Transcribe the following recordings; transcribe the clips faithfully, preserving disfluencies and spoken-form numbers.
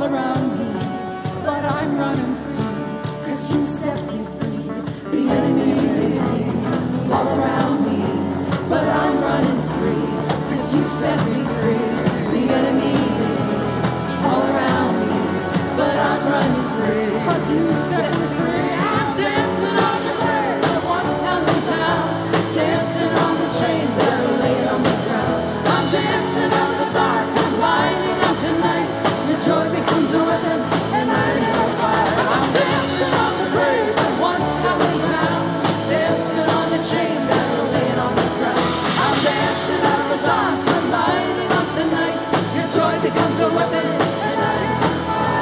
around me, but I'm running free, 'cause you set me free. The enemy all around me, but I'm running free, 'cause you set me free. The enemy all around me, but I'm running free, 'cause you set me free. I'm dancing on the grave that once held me down, dancing on the chains that are laid on the ground. I'm dancing on the dark, I'm lighting up the night. The joy becomes a weapon, and I never fire. I'm dancing on the grave that once held me down, dancing on the chains that are laid on the ground. I'm dancing on the dark, I'm lighting up the night. Your joy becomes a weapon, and I never fire.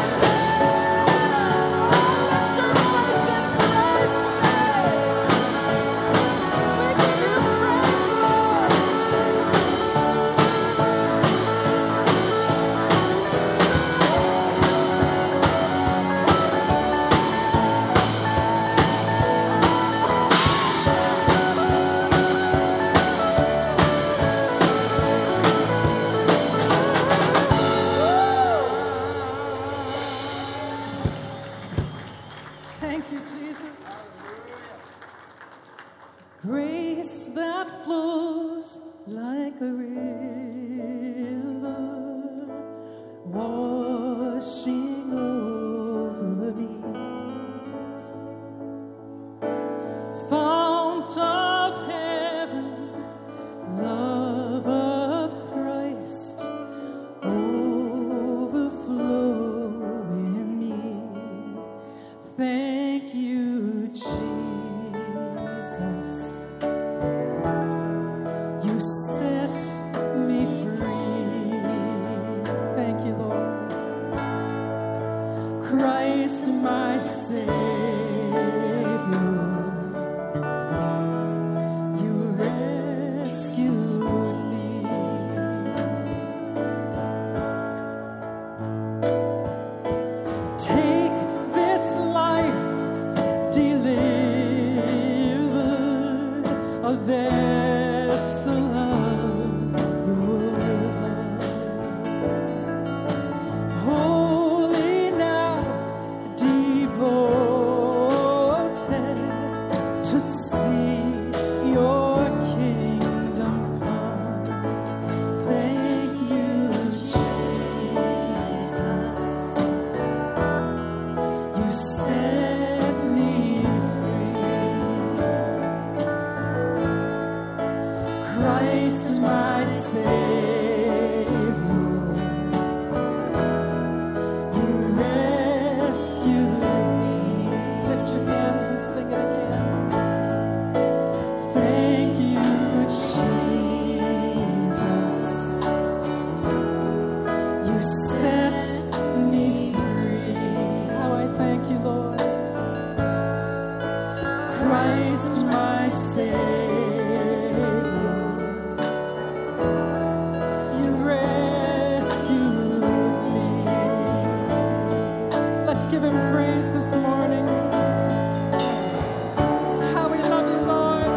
Thank you, Jesus. Grace that flows like a river, washing over me. Fount of heaven, love of Christ, overflow in me. Thank you, Jesus. You set me free. Thank you, Lord. Christ, my Savior, you rescued me. Take this life delivered, a vessel of your love. Holy now, devoted to see your kingdom come. Thank you, Jesus. You set me free. Christ, my Savior, you rescued me. Lift your hands and sing it again. Thank you, Jesus. You set me free. How I thank you, Lord. Christ, my Savior, you rescued me. Let's give him praise this morning. How we love you, Lord.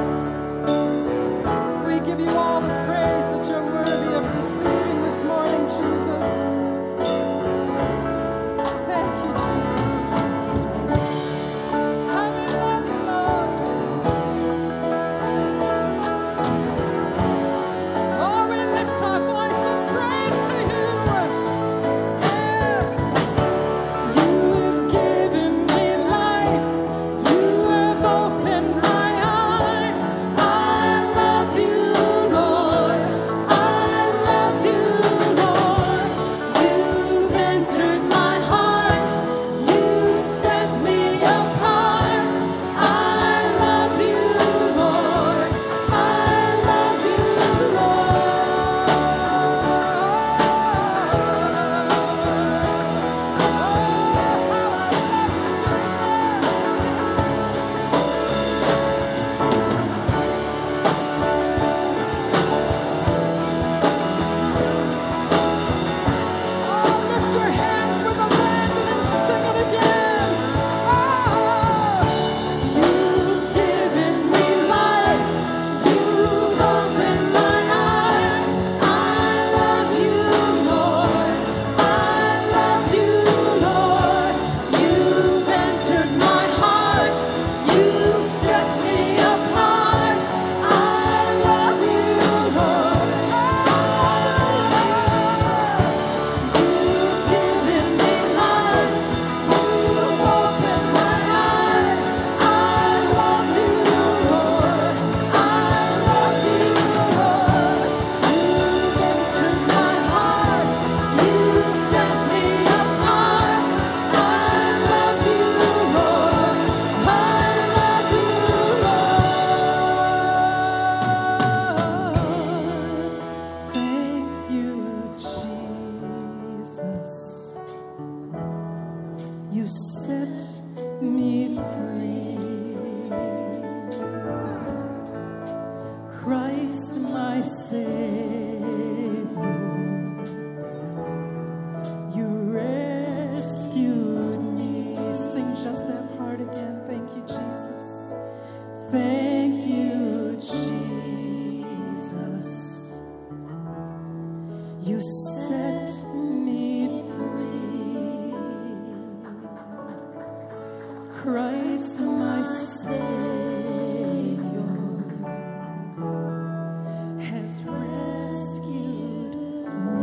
We give you all the praise that you're worthy of receiving this morning, Jesus. Thank you, Jesus. How we love you, Lord. Christ my Savior has rescued me.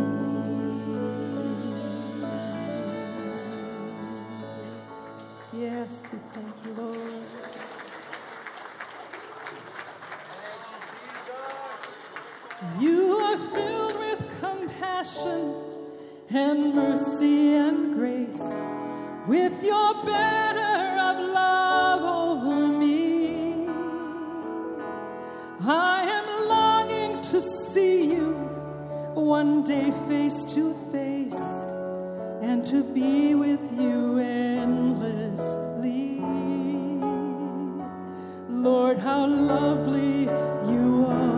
Yes, we thank you, Lord. You are filled with compassion and mercy and grace, with your banner of love over me. I am longing to see you one day face to face, and to be with you endlessly. Lord, how lovely you are.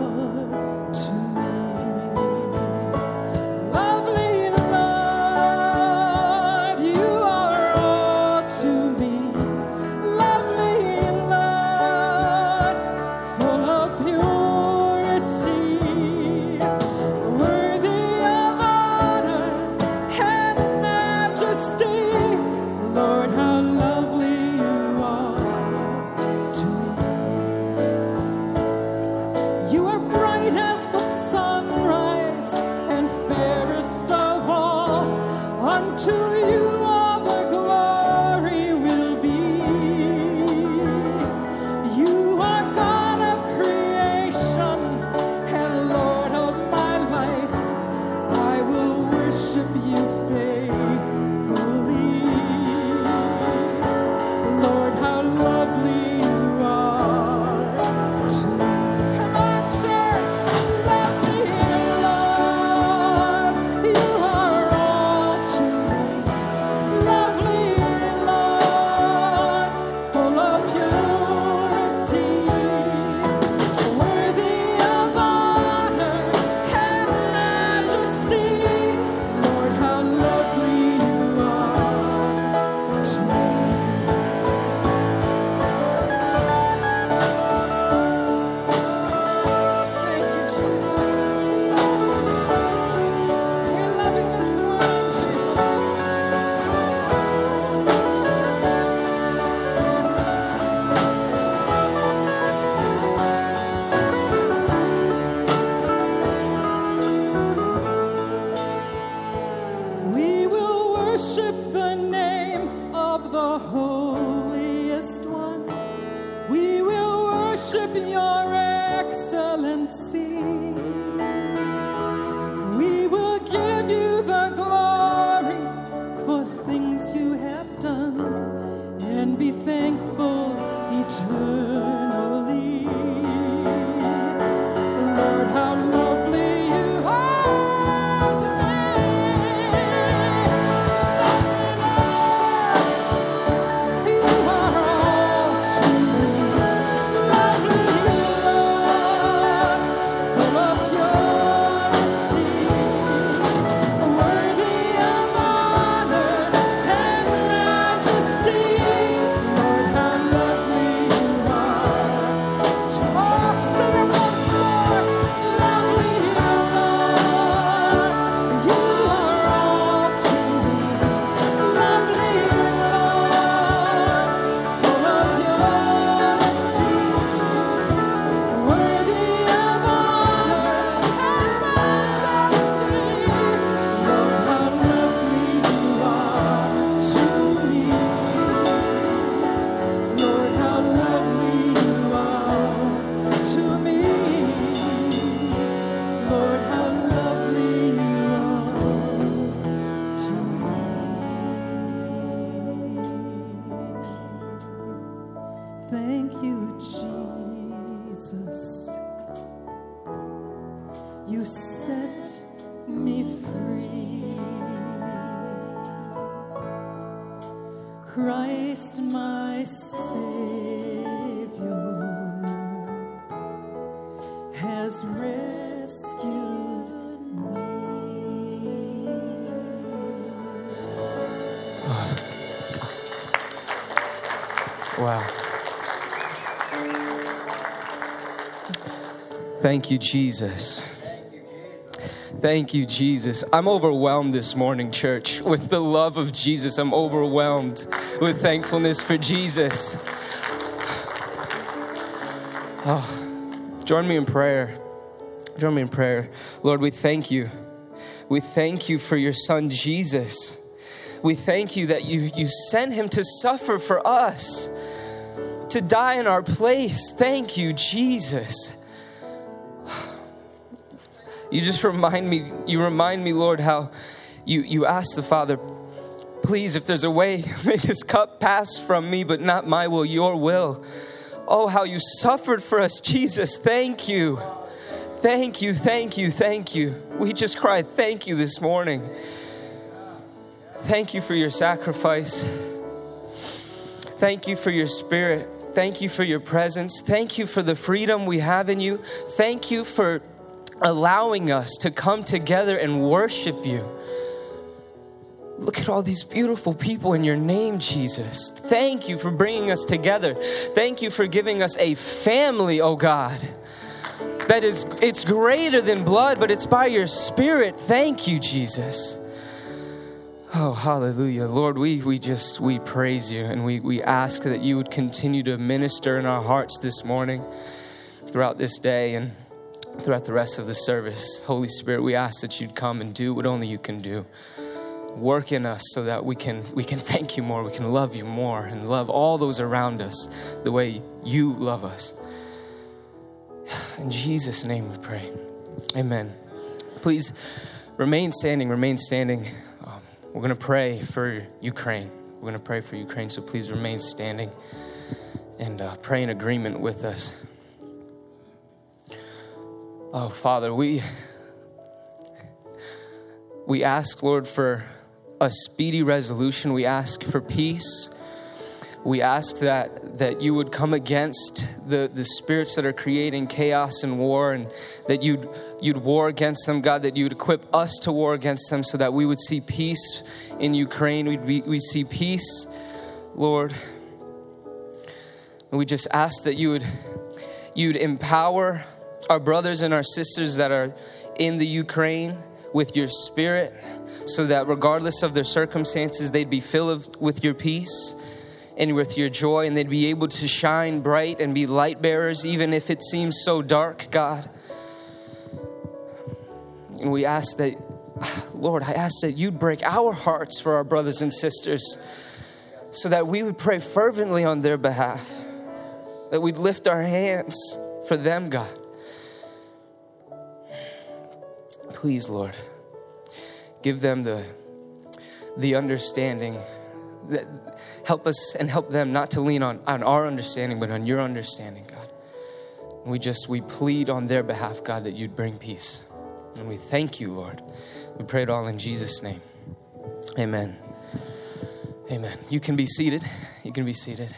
Christ my Savior has rescued me. Wow. Thank you, Jesus. Thank you, Jesus. I'm overwhelmed this morning, church, with the love of Jesus. I'm overwhelmed with thankfulness for Jesus. Oh, join me in prayer. Join me in prayer. Lord, we thank you. We thank you for your son, Jesus. We thank you that you, you sent him to suffer for us, to die in our place. Thank you, Jesus. You just remind me, you remind me, Lord, how you, you asked the Father, please, if there's a way, make this cup pass from me, but not my will, your will. Oh, how you suffered for us, Jesus. Thank you. Thank you, thank you, thank you. We just cried thank you this morning. Thank you for your sacrifice. Thank you for your spirit. Thank you for your presence. Thank you for the freedom we have in you. Thank you for allowing us to come together and worship you. Look at all these beautiful people in your name, Jesus. Thank you for bringing us together. Thank you for giving us a family, oh God. That is, it's greater than blood, but it's by your spirit. Thank you, Jesus. Oh, hallelujah. Lord, we we just, we praise you, and we, we ask that you would continue to minister in our hearts this morning, throughout this day, and throughout the rest of the service. Holy Spirit, we ask that you'd come and do what only you can do. Work in us so that we can we can thank you more, we can love you more, and love all those around us the way you love us. In Jesus' name we pray. Amen. Please remain standing, remain standing. Um, we're going to pray for Ukraine. We're going to pray for Ukraine, so please remain standing and uh, pray in agreement with us. Oh, Father, we we ask, Lord, for a speedy resolution. We ask for peace. We ask that that you would come against the, the spirits that are creating chaos and war, and that you'd you'd war against them, God, that you'd equip us to war against them so that we would see peace in Ukraine. We'd be, we see peace, Lord. And we just ask that you would you'd empower our brothers and our sisters that are in the Ukraine with your spirit, so that regardless of their circumstances, they'd be filled with your peace and with your joy, and they'd be able to shine bright and be light bearers, even if it seems so dark, God. And we ask that, Lord, I ask that you'd break our hearts for our brothers and sisters, so that we would pray fervently on their behalf, that we'd lift our hands for them, God. Please, Lord, give them the the understanding that help us and help them not to lean on, on our understanding, but on your understanding, God. And we just, we plead on their behalf, God, that you'd bring peace. And we thank you, Lord. We pray it all in Jesus' name. Amen. Amen. You can be seated. You can be seated.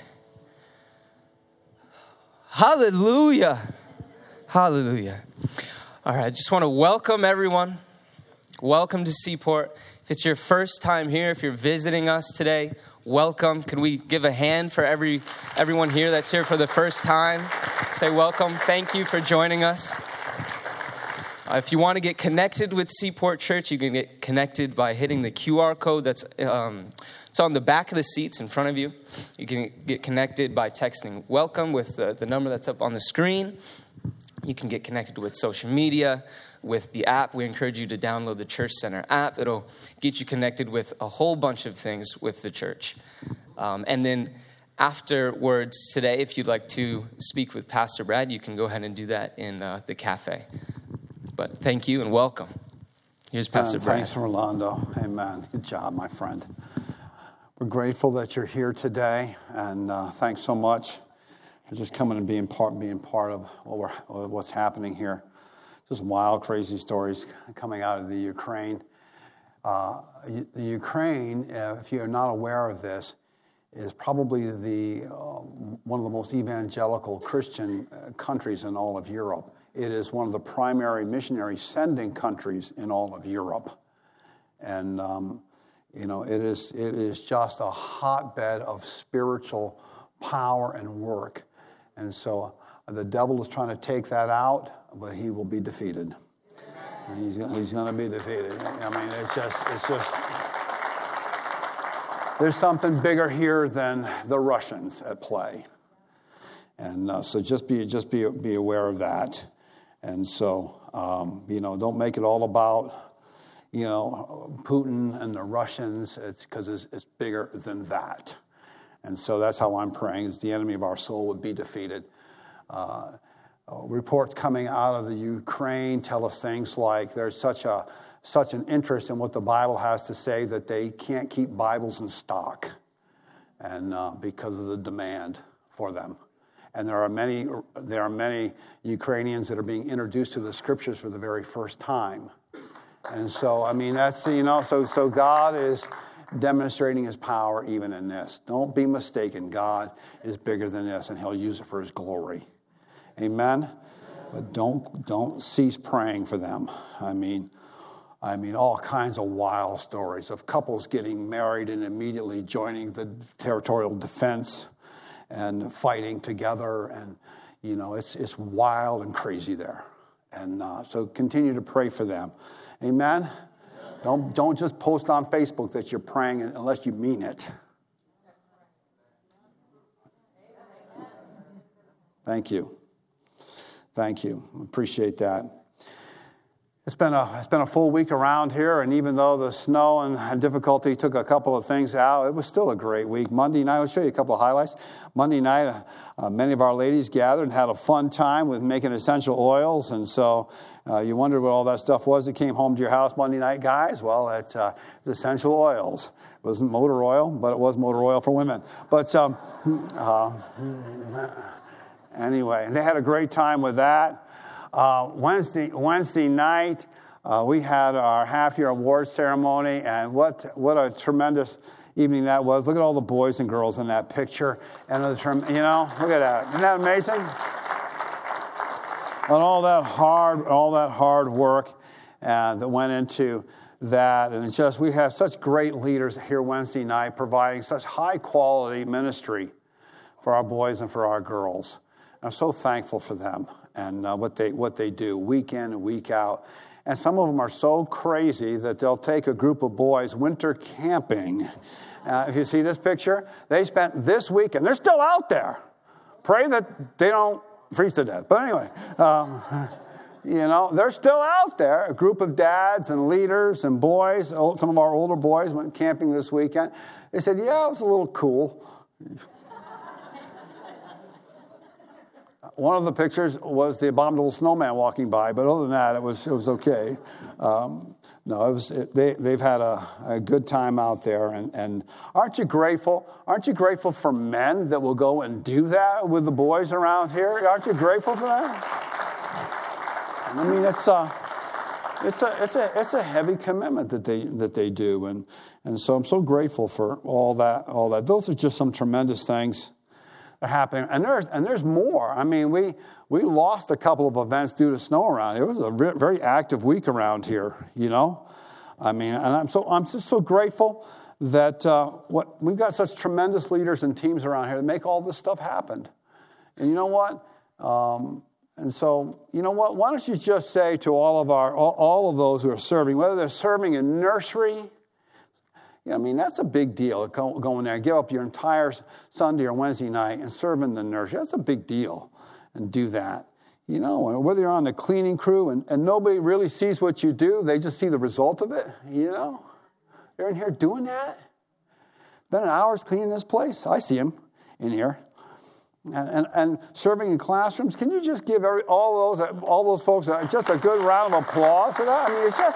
Hallelujah. Hallelujah. All right, I just want to welcome everyone. Welcome to Seaport. If it's your first time here, if you're visiting us today, welcome. Can we give a hand for every everyone here that's here for the first time? Say welcome. Thank you for joining us. Uh, if you want to get connected with Seaport Church, you can get connected by hitting the Q R code that's um, it's on the back of the seats in front of you. You can get connected by texting welcome with the, the number that's up on the screen. You can get connected with social media, with the app. We encourage you to download the Church Center app. It'll get you connected with a whole bunch of things with the church. Um, and then afterwards today, if you'd like to speak with Pastor Brad, you can go ahead and do that in uh, the cafe. But thank you and welcome. Here's Pastor and Brad. Thanks, Rolando. Amen. Good job, my friend. We're grateful that you're here today, and uh, thanks so much for just coming and being part, being part of what we're, what's happening here. Just wild, crazy stories coming out of the Ukraine. Uh, the Ukraine, if you're not aware of this, is probably the uh, one of the most evangelical Christian countries in all of Europe. It is one of the primary missionary sending countries in all of Europe. And, um, you know, it is it is just a hotbed of spiritual power and work. And so uh, the devil is trying to take that out, but he will be defeated. He's, he's going to be defeated. I mean, it's just, it's just, there's something bigger here than the Russians at play. And uh, so just be, just be, be aware of that. And so, um, you know, don't make it all about, you know, Putin and the Russians. It's because it's, it's bigger than that. And so that's how I'm praying, is the enemy of our soul would be defeated. Uh, reports coming out of the Ukraine tell us things like there's such a such an interest in what the Bible has to say that they can't keep Bibles in stock, and uh, because of the demand for them. And there are many there are many Ukrainians that are being introduced to the Scriptures for the very first time. And so, I mean, that's, you know, so so God is demonstrating his power even in this. Don't be mistaken. God is bigger than this, and he'll use it for his glory. Amen? But don't don't cease praying for them. I mean, I mean, all kinds of wild stories of couples getting married and immediately joining the territorial defense and fighting together. And, you know, it's it's wild and crazy there. And uh, so continue to pray for them. Amen? Don't, don't just post on Facebook that you're praying unless you mean it. Thank you. Thank you. Appreciate that. It's been a it's been a full week around here, and even though the snow and difficulty took a couple of things out, it was still a great week. Monday night, I'll show you a couple of highlights. Monday night, uh, many of our ladies gathered and had a fun time with making essential oils, and so uh, you wondered what all that stuff was that came home to your house Monday night, guys. Well, it's uh, essential oils. It wasn't motor oil, but it was motor oil for women. But um, uh, anyway, and they had a great time with that. Uh, Wednesday Wednesday night, uh, we had our half-year awards ceremony, and what what a tremendous evening that was. Look at all the boys and girls in that picture, and the term, you know, look at that. Isn't that amazing? And all that hard, all that hard work uh, that went into that, and it's just we have such great leaders here Wednesday night, providing such high-quality ministry for our boys and for our girls. I'm so thankful for them and uh, what they what they do week in and week out. And some of them are so crazy that they'll take a group of boys winter camping. Uh, if you see this picture, they spent this weekend. They're still out there. Pray that they don't freeze to death. But anyway, um, you know, they're still out there. A group of dads and leaders and boys, some of our older boys went camping this weekend. They said, yeah, it was a little cool. One of the pictures was the abominable snowman walking by, but other than that, it was it was okay. Um, no, it was it, they they've had a, a good time out there, and, and aren't you grateful? Aren't you grateful for men that will go and do that with the boys around here? Aren't you grateful for that? I mean, it's a it's a it's a it's a heavy commitment that they that they do, and and so I'm so grateful for all that all that. Those are just some tremendous things are happening, and there's and there's more. I mean, we we lost a couple of events due to snow around here. It was a re- very active week around here, you know. I mean, and I'm so I'm just so grateful that uh, what we've got such tremendous leaders and teams around here to make all this stuff happen. And you know what? Um, and so you know what? Why don't you just say to all of our all, all of those who are serving, whether they're serving in nursery. Yeah, I mean, that's a big deal, going there, give up your entire Sunday or Wednesday night and serve in the nursery. That's a big deal, and do that. You know, whether you're on the cleaning crew and, and nobody really sees what you do, they just see the result of it, you know. They're in here doing that. Spending hours cleaning this place. I see them in here. And, and, and serving in classrooms. Can you just give every, all those all those folks just a good round of applause for that? I mean, it's just...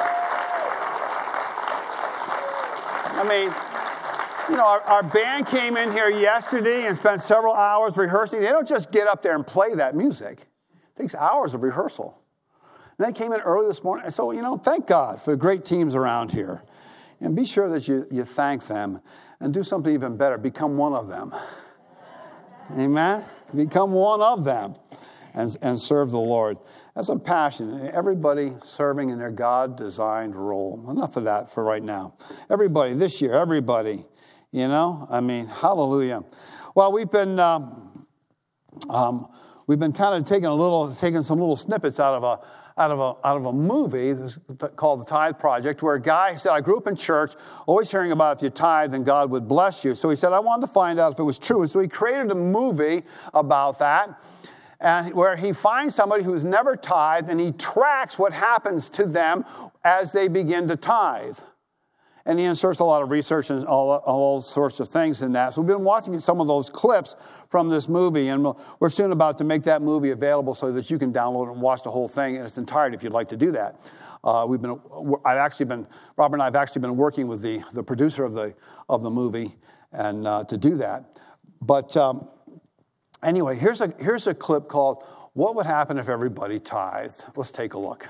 I mean, you know, our, our band came in here yesterday and spent several hours rehearsing. They don't just get up there and play that music. It takes hours of rehearsal. And they came in early this morning. So, you know, thank God for the great teams around here. And be sure that you, you thank them and do something even better. Become one of them. Amen? Become one of them and, and serve the Lord. That's a passion. Everybody serving in their God-designed role. Enough of that for right now. Everybody, this year, everybody. You know, I mean, hallelujah. Well, we've been um, um, we've been kind of taking a little, taking some little snippets out of a out of a, out of a movie called The Tithe Project, where a guy said, I grew up in church, always hearing about if you tithe, then God would bless you. So he said, I wanted to find out if it was true. And so he created a movie about that, and where he finds somebody who's never tithed, and he tracks what happens to them as they begin to tithe. And he inserts a lot of research and all, all sorts of things in that. So we've been watching some of those clips from this movie, and we're soon about to make that movie available so that you can download it and watch the whole thing in its entirety if you'd like to do that. Uh, we've been, I've actually been, Robert and I have actually been working with the, the producer of the of the movie, and uh, to do that. But um, anyway, here's a here's a clip called "What Would Happen If Everybody Tithed." Let's take a look.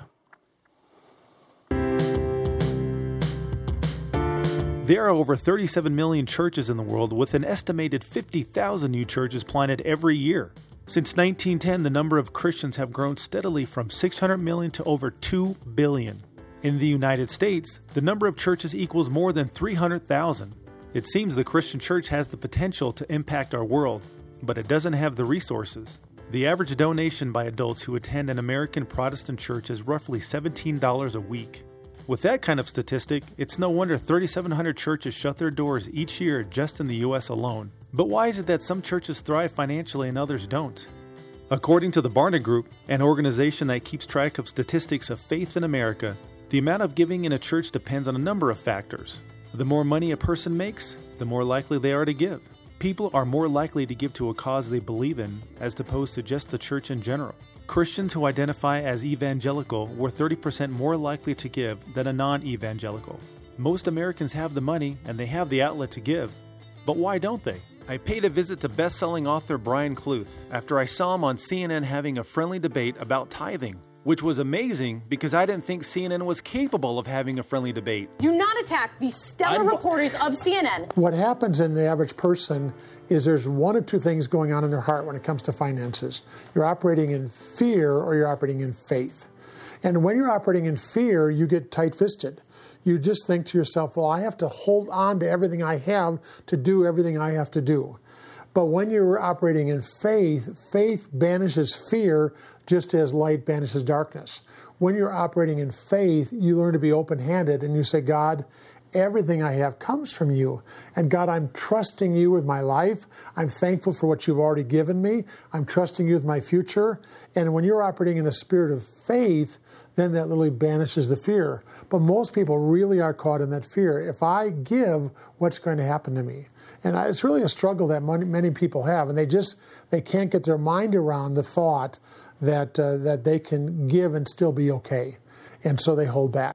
There are over thirty-seven million churches in the world, with an estimated fifty thousand new churches planted every year. Since nineteen ten, the number of Christians have grown steadily from six hundred million to over two billion. In the United States, the number of churches equals more than three hundred thousand. It seems the Christian church has the potential to impact our world, but it doesn't have the resources. The average donation by adults who attend an American Protestant church is roughly seventeen dollars a week. With that kind of statistic, it's no wonder thirty-seven hundred churches shut their doors each year just in the U S alone. But why is it that some churches thrive financially and others don't? According to the Barna Group, an organization that keeps track of statistics of faith in America, the amount of giving in a church depends on a number of factors. The more money a person makes, the more likely they are to give. People are more likely to give to a cause they believe in, as opposed to just the church in general. Christians who identify as evangelical were thirty percent more likely to give than a non-evangelical. Most Americans have the money and they have the outlet to give. But why don't they? I paid a visit to best-selling author Brian Kluth after I saw him on C N N having a friendly debate about tithing, which was amazing because I didn't think C N N was capable of having a friendly debate. Do not attack the stellar I'm... reporters of C N N. What happens in the average person is there's one or two things going on in their heart when it comes to finances. You're operating in fear or you're operating in faith. And when you're operating in fear, you get tight-fisted. You just think to yourself, well, I have to hold on to everything I have to do everything I have to do. But when you're operating in faith, faith banishes fear just as light banishes darkness. When you're operating in faith, you learn to be open-handed and you say, God, everything I have comes from you. And God, I'm trusting you with my life. I'm thankful for what you've already given me. I'm trusting you with my future. And when you're operating in a spirit of faith, then that literally banishes the fear. But most people really are caught in that fear. If I give, what's going to happen to me? And it's really a struggle that many people have. And they just, they can't get their mind around the thought that uh, that they can give and still be okay. And so they hold back.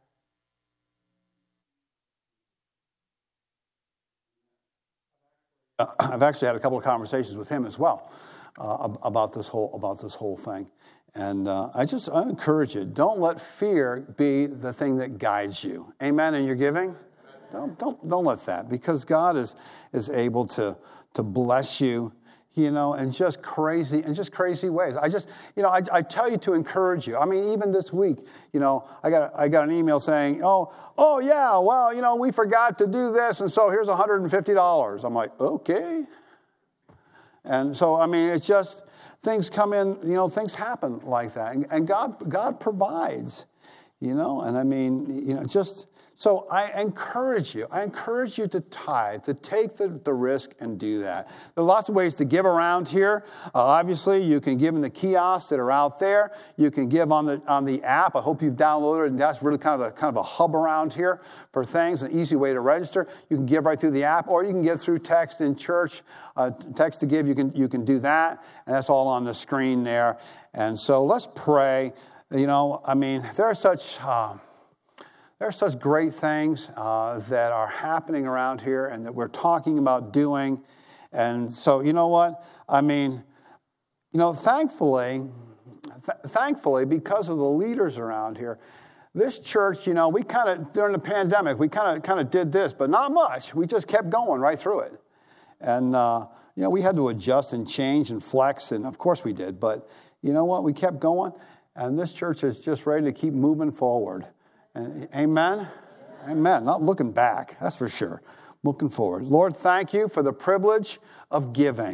I've actually had a couple of conversations with him as well uh, about this whole about this whole thing, and uh, I just I encourage you: don't let fear be the thing that guides you. Amen. In your giving, don't don't don't let that, because God is is able to to bless you, you know, in just crazy in just crazy ways. I just you know I, I tell you to encourage you. I mean, even this week, you know, I got I got an email saying, oh oh yeah, well, you know, we forgot to do this, and so here's one hundred fifty dollars. I'm like, okay. And so I mean, it's just things come in, you know, things happen like that, and, and God God provides, you know, and I mean, you know, just. So I encourage you, I encourage you to tithe, to take the, the risk and do that. There are lots of ways to give around here. Uh, obviously, you can give in the kiosks that are out there. You can give on the on the app. I hope you've downloaded it, and that's really kind of a kind of a hub around here for things, an easy way to register. You can give right through the app, or you can give through text in church. Uh, text to give, you can you can do that, and that's all on the screen there. And so let's pray. You know, I mean, there are such... Uh, There are such great things uh, that are happening around here and that we're talking about doing. And so, you know what? I mean, you know, thankfully, th- thankfully, because of the leaders around here, this church, you know, we kind of, during the pandemic, we kind of kind of did this, but not much. We just kept going right through it. And, uh, you know, we had to adjust and change and flex, and of course we did. But you know what? We kept going, and this church is just ready to keep moving forward. Amen? Amen. Not looking back, that's for sure. Looking forward. Lord, thank you for the privilege of giving.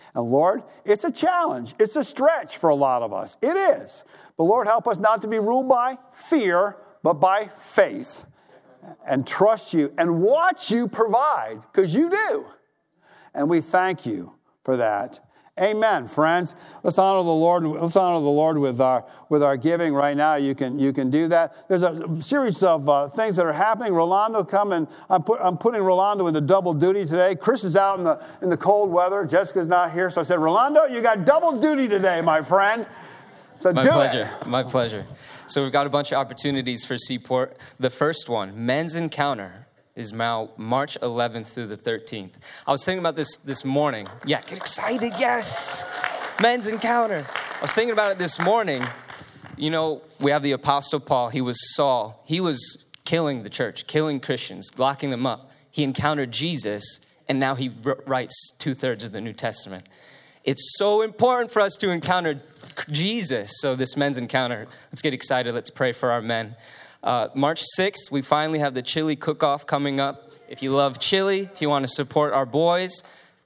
And Lord, it's a challenge. It's a stretch for a lot of us. It is. But Lord, help us not to be ruled by fear, but by faith. And trust you and watch you provide, because you do. And we thank you for that. Amen, friends. Let's honor the Lord. Let's honor the Lord with our with our giving right now. You can you can do that. There's a series of uh, things that are happening. Rolando coming. I'm put, I'm putting Rolando into double duty today. Chris is out in the in the cold weather. Jessica's not here, so I said, Rolando, you got double duty today, my friend. So my do pleasure. it. My pleasure. So we've got a bunch of opportunities for Seaport. The first one, Men's Encounter, is now March eleventh through the thirteenth. I was thinking about this this morning. Yeah, get excited, yes. Men's Encounter. I was thinking about it this morning. You know, we have the Apostle Paul. He was Saul. He was killing the church, killing Christians, locking them up. He encountered Jesus, and now he writes two-thirds of the New Testament. It's so important for us to encounter Jesus. So this Men's Encounter, let's get excited. Let's pray for our men. Uh, March sixth, we finally have the chili cook-off coming up. If you love chili, if you want to support our boys,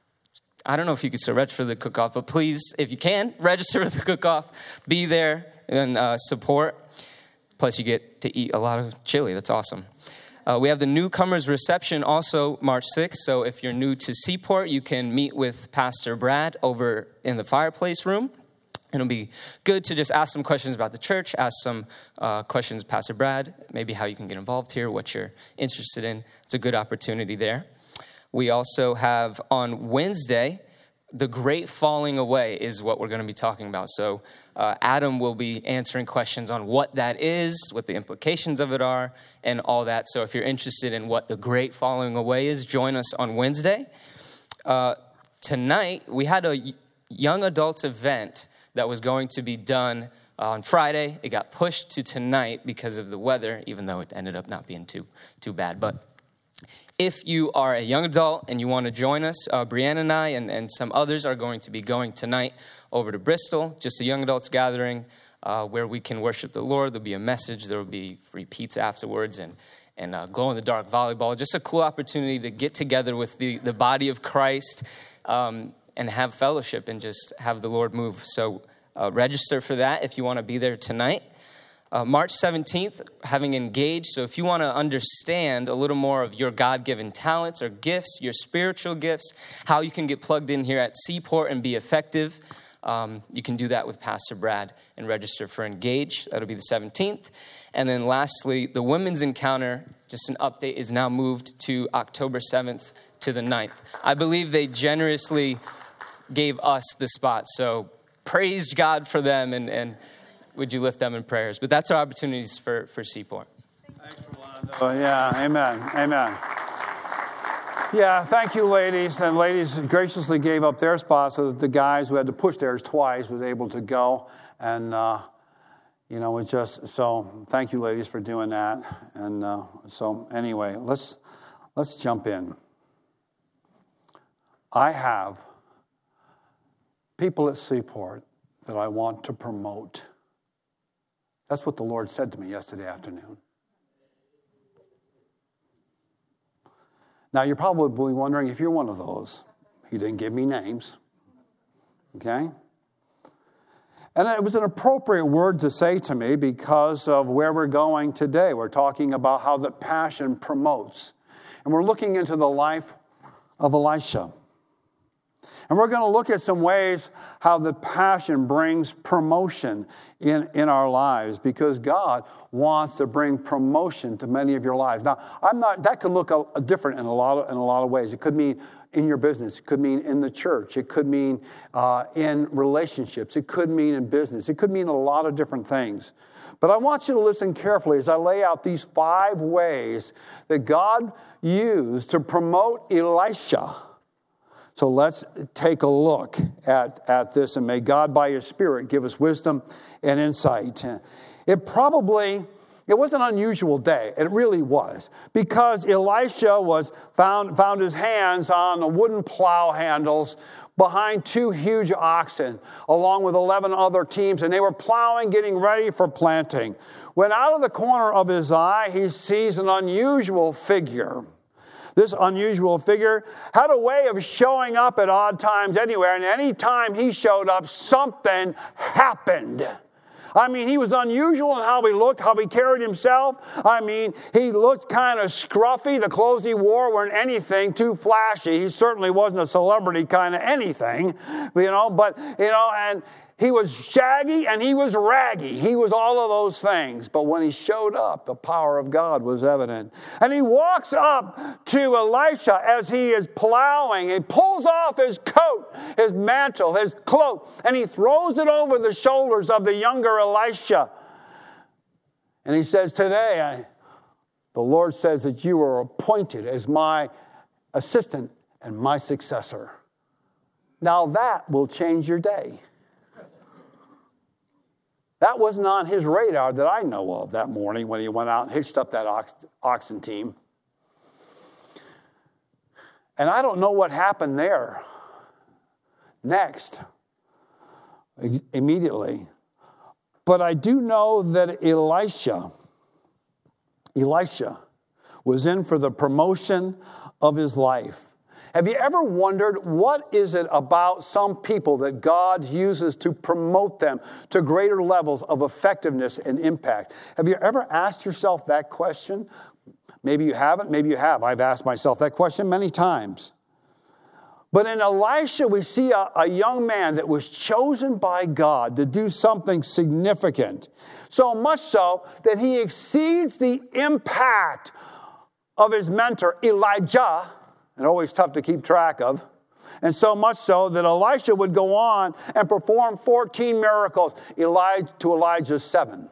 I don't know if you could still register for the cook-off, but please, if you can, register for the cook-off. Be there and uh, support. Plus, you get to eat a lot of chili. That's awesome. Uh, we have the newcomers reception also March sixth. So if you're new to Seaport, you can meet with Pastor Brad over in the fireplace room. It'll be good to just ask some questions about the church, ask some uh, questions, Pastor Brad, maybe how you can get involved here, what you're interested in. It's a good opportunity there. We also have on Wednesday, the Great Falling Away is what we're going to be talking about. So uh, Adam will be answering questions on what that is, what the implications of it are, and all that. So if you're interested in what the Great Falling Away is, join us on Wednesday. Uh, tonight, we had a young adults event that was going to be done on Friday. It got pushed to tonight because of the weather, even though it ended up not being too too bad. But if you are a young adult and you want to join us, uh, Brianna and I and, and some others are going to be going tonight over to Bristol, just a young adults gathering uh, where we can worship the Lord. There'll be a message. There will be free pizza afterwards and and uh, glow-in-the-dark volleyball. Just a cool opportunity to get together with the, the body of Christ um and have fellowship and just have the Lord move. So uh, register for that if you want to be there tonight. Uh, March seventeenth, having engaged. So if you want to understand a little more of your God-given talents or gifts, your spiritual gifts, how you can get plugged in here at Seaport and be effective, um, you can do that with Pastor Brad and register for Engage. That'll be the seventeenth. And then lastly, the Women's Encounter, just an update, is now moved to October seventh to the ninth. I believe they generously gave us the spot. So praise God for them, and, and would you lift them in prayers? But that's our opportunities for, for Seaport. Thanks, Rolando. Oh, yeah, amen, amen. Yeah, thank you, ladies. And ladies graciously gave up their spot so that the guys who had to push theirs twice was able to go. And, uh, you know, it's just, so thank you, ladies, for doing that. And uh, so anyway, let's let's jump in. I have people at Seaport that I want to promote. That's what the Lord said to me yesterday afternoon. Now, you're probably wondering if you're one of those. He didn't give me names. Okay? And it was an appropriate word to say to me because of where we're going today. We're talking about how the passion promotes. And we're looking into the life of Elisha. And we're going to look at some ways how the passion brings promotion in, in our lives, because God wants to bring promotion to many of your lives. Now, I'm not, that could look a, a different in a lot of, in a lot of ways. It could mean in your business. It could mean in the church. It could mean uh, in relationships. It could mean in business. It could mean a lot of different things. But I want you to listen carefully as I lay out these five ways that God used to promote Elisha. So let's take a look at, at this, and may God, by His Spirit, give us wisdom and insight. It probably, it was an unusual day. It really was. Because Elisha was found, found his hands on the wooden plow handles behind two huge oxen, along with eleven other teams, and they were plowing, getting ready for planting. When out of the corner of his eye, he sees an unusual figure. This unusual figure had a way of showing up at odd times anywhere, and any time he showed up, something happened. I mean, he was unusual in how he looked, how he carried himself. I mean, he looked kind of scruffy. The clothes he wore weren't anything too flashy. He certainly wasn't a celebrity kind of anything, you know, but, you know, and he was shaggy and he was raggy. He was all of those things. But when he showed up, the power of God was evident. And he walks up to Elisha as he is plowing. He pulls off his coat, his mantle, his cloak, and he throws it over the shoulders of the younger Elisha. And he says, today, I, the Lord says that you are appointed as my assistant and my successor. Now that will change your day. That wasn't on his radar that I know of that morning when he went out and hitched up that ox, oxen team. And I don't know what happened there next, immediately. But I do know that Elisha, Elisha was in for the promotion of his life. Have you ever wondered what is it about some people that God uses to promote them to greater levels of effectiveness and impact? Have you ever asked yourself that question? Maybe you haven't, maybe you have. I've asked myself that question many times. But in Elisha, we see a, a young man that was chosen by God to do something significant. So much so that he exceeds the impact of his mentor, Elijah. And always tough to keep track of. And so much so that Elisha would go on and perform fourteen miracles, Elijah to Elijah's seven.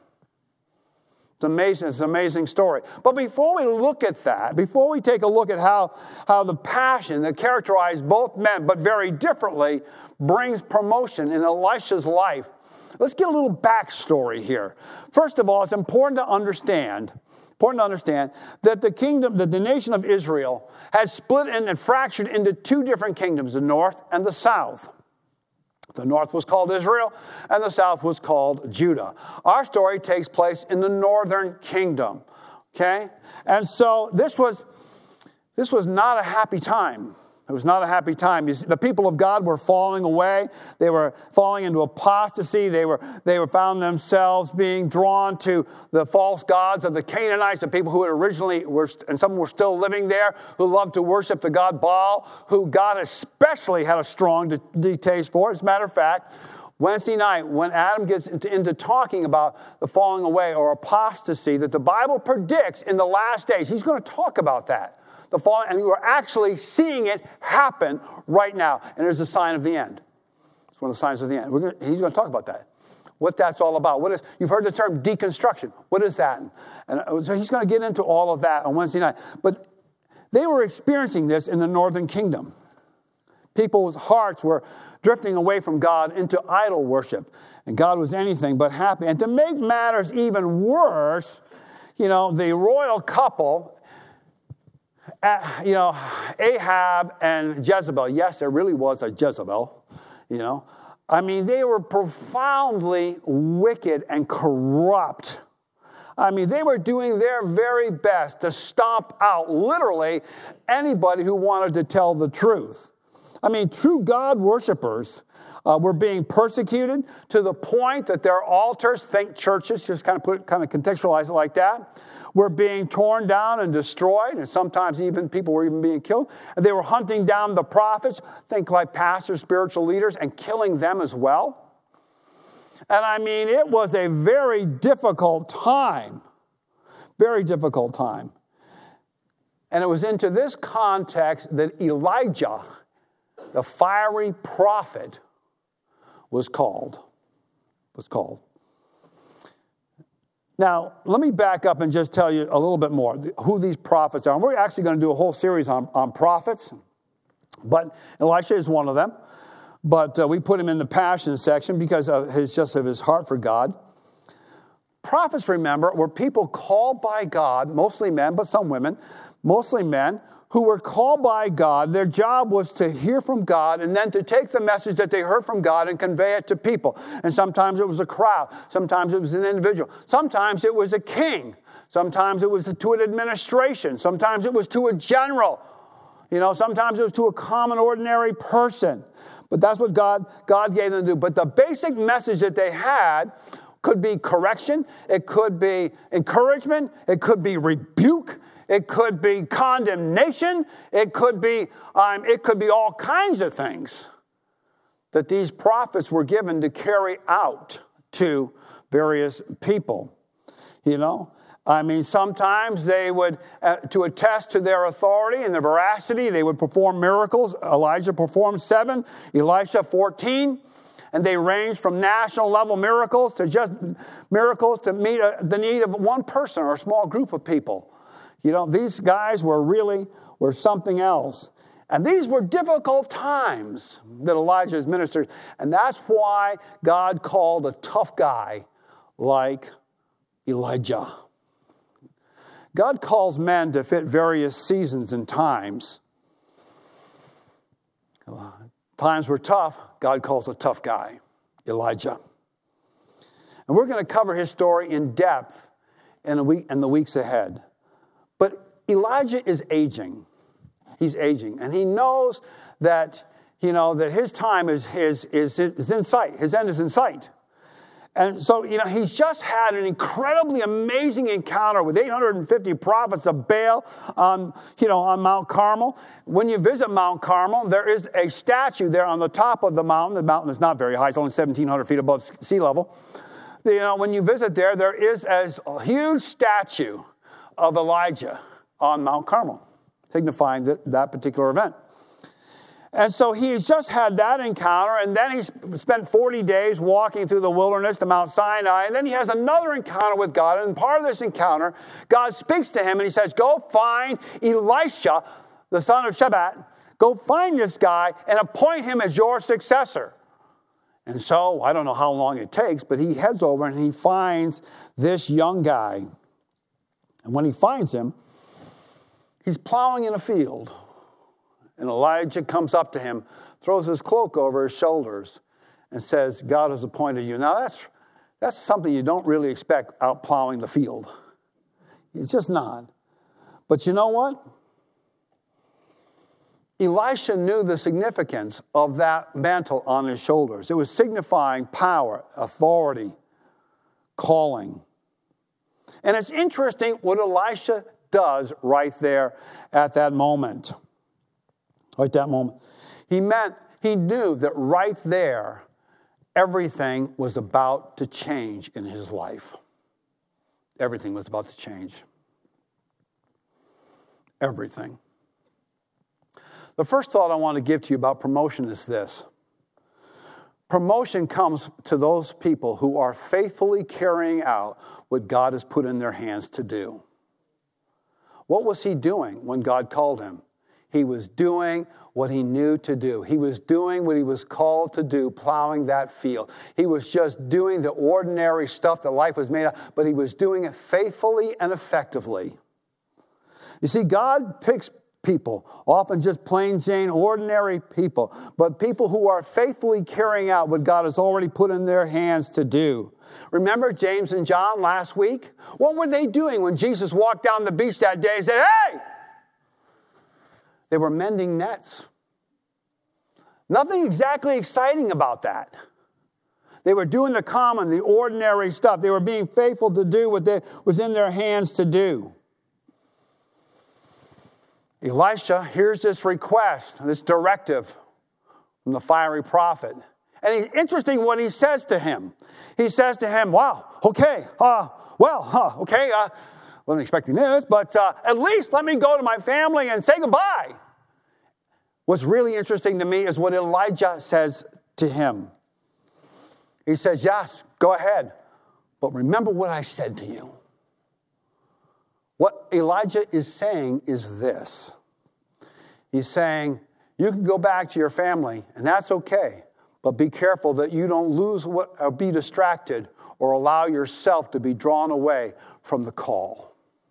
It's amazing. It's an amazing story. But before we look at that, before we take a look at how, how the passion that characterized both men, but very differently, brings promotion in Elisha's life, let's get a little backstory here. First of all, it's important to understand Important to understand that the kingdom, that the nation of Israel had split and fractured into two different kingdoms, the north and the south. The north was called Israel, and the south was called Judah. Our story takes place in the northern kingdom, okay? And so this was, this was not a happy time. It was not a happy time. You see, the people of God were falling away. They were falling into apostasy. They were they were found themselves being drawn to the false gods of the Canaanites, the people who had originally were, and some were still living there, who loved to worship the god Baal, who God especially had a strong distaste for. As a matter of fact, Wednesday night, when Adam gets into, into talking about the falling away or apostasy that the Bible predicts in the last days, he's going to talk about that. The fall, and we're actually seeing it happen right now. And there's a sign of the end. It's one of the signs of the end. We're gonna, he's going to talk about that. What that's all about. What is, you've heard the term deconstruction. What is that? And so he's going to get into all of that on Wednesday night. But they were experiencing this in the northern kingdom. People's hearts were drifting away from God into idol worship. And God was anything but happy. And to make matters even worse, you know, the royal couple, Uh, you know, Ahab and Jezebel. Yes, there really was a Jezebel, you know. I mean, they were profoundly wicked and corrupt. I mean, they were doing their very best to stomp out, literally, anybody who wanted to tell the truth. I mean, true God worshipers uh, were being persecuted to the point that their altars, think churches, just kind of put kind of contextualize it like that, were being torn down and destroyed, and sometimes even people were even being killed. And they were hunting down the prophets, think like pastors, spiritual leaders, and killing them as well. And I mean, it was a very difficult time, very difficult time. And it was into this context that Elijah, the fiery prophet, was called. Was called. Now, let me back up and just tell you a little bit more who these prophets are. And we're actually going to do a whole series on, on prophets, but Elisha is one of them. But uh, we put him in the passion section because of his just of his heart for God. Prophets, remember, were people called by God, mostly men, but some women, mostly men, who were called by God. Their job was to hear from God and then to take the message that they heard from God and convey it to people. And sometimes it was a crowd. Sometimes it was an individual. Sometimes it was a king. Sometimes it was to an administration. Sometimes it was to a general. You know, sometimes it was to a common, ordinary person. But that's what God, God gave them to do. But the basic message that they had could be correction. It could be encouragement. It could be rebuke. It could be condemnation. It could be, um, it could be all kinds of things that these prophets were given to carry out to various people. You know, I mean, sometimes they would, uh, to attest to their authority and their veracity, they would perform miracles. Elijah performed seven, Elisha fourteen, and they ranged from national level miracles to just miracles to meet a, the need of one person or a small group of people. You know, these guys were really, were something else. And these were difficult times that Elijah's ministered. And that's why God called a tough guy like Elijah. God calls men to fit various seasons and times. Times were tough. God calls a tough guy, Elijah. And we're going to cover his story in depth in, a week, in the weeks ahead. But Elijah is aging. He's aging. And he knows that, you know, that his time is, is, is, is in sight. His end is in sight. And so, you know, he's just had an incredibly amazing encounter with eight hundred fifty prophets of Baal on, you know, on Mount Carmel. When you visit Mount Carmel, there is a statue there on the top of the mountain. The mountain is not very high. It's only seventeen hundred feet above sea level. You know, when you visit there, there is a huge statue of Elijah on Mount Carmel, signifying that, that particular event. And so he's just had that encounter, and then he's spent forty days walking through the wilderness to Mount Sinai, and then he has another encounter with God, and part of this encounter, God speaks to him, and he says, go find Elisha, the son of Shaphat, go find this guy and appoint him as your successor. And so, I don't know how long it takes, but he heads over and he finds this young guy. And when he finds him, he's plowing in a field. And Elijah comes up to him, throws his cloak over his shoulders, and says, God has appointed you. Now, that's, that's something you don't really expect out plowing the field. It's just not. But you know what? Elisha knew the significance of that mantle on his shoulders. It was signifying power, authority, calling. And it's interesting what Elisha does right there at that moment. Right that moment. He meant, he knew that right there, everything was about to change in his life. Everything was about to change. Everything. The first thought I want to give to you about promotion is this. Promotion comes to those people who are faithfully carrying out what God has put in their hands to do. What was he doing when God called him? He was doing what he knew to do. He was doing what he was called to do, plowing that field. He was just doing the ordinary stuff that life was made of, but he was doing it faithfully and effectively. You see, God picks people, often just plain Jane, ordinary people, but people who are faithfully carrying out what God has already put in their hands to do. Remember James and John last week? What were they doing when Jesus walked down the beach that day and said, hey! They were mending nets. Nothing exactly exciting about that. They were doing the common, the ordinary stuff. They were being faithful to do what they, was in their hands to do. Elisha hears this request, this directive from the fiery prophet. And it's interesting what he says to him. He says to him, wow, okay, uh, well, huh, okay, uh, wasn't expecting this, but uh, at least let me go to my family and say goodbye. What's really interesting to me is what Elijah says to him. He says, yes, go ahead, but remember what I said to you. What Elijah is saying is this. He's saying, you can go back to your family, and that's okay, but be careful that you don't lose what, or be distracted or allow yourself to be drawn away from the call.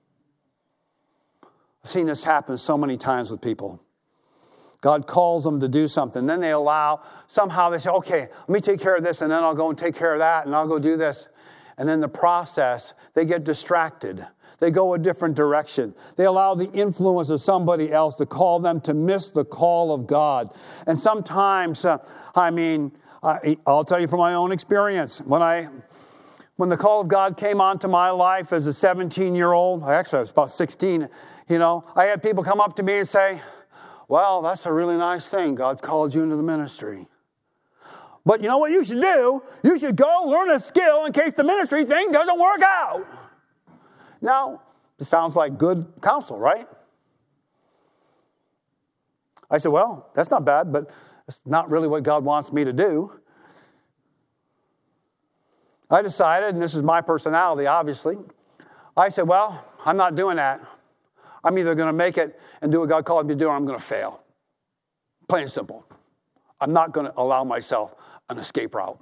I've seen this happen so many times with people. God calls them to do something. Then they allow, somehow they say, okay, let me take care of this, and then I'll go and take care of that, and I'll go do this. And in the process, they get distracted. They go a different direction. They allow the influence of somebody else to call them to miss the call of God. And sometimes, uh, I mean, I, I'll tell you from my own experience. When I, when the call of God came onto my life as a seventeen-year-old, actually I was about sixteen, you know, I had people come up to me and say, well, that's a really nice thing. God's called you into the ministry. But you know what you should do? You should go learn a skill in case the ministry thing doesn't work out. Now, this sounds like good counsel, right? I said, well, that's not bad, but it's not really what God wants me to do. I decided, and this is my personality, obviously. I said, well, I'm not doing that. I'm either going to make it and do what God called me to do, or I'm going to fail. Plain and simple. I'm not going to allow myself an escape route.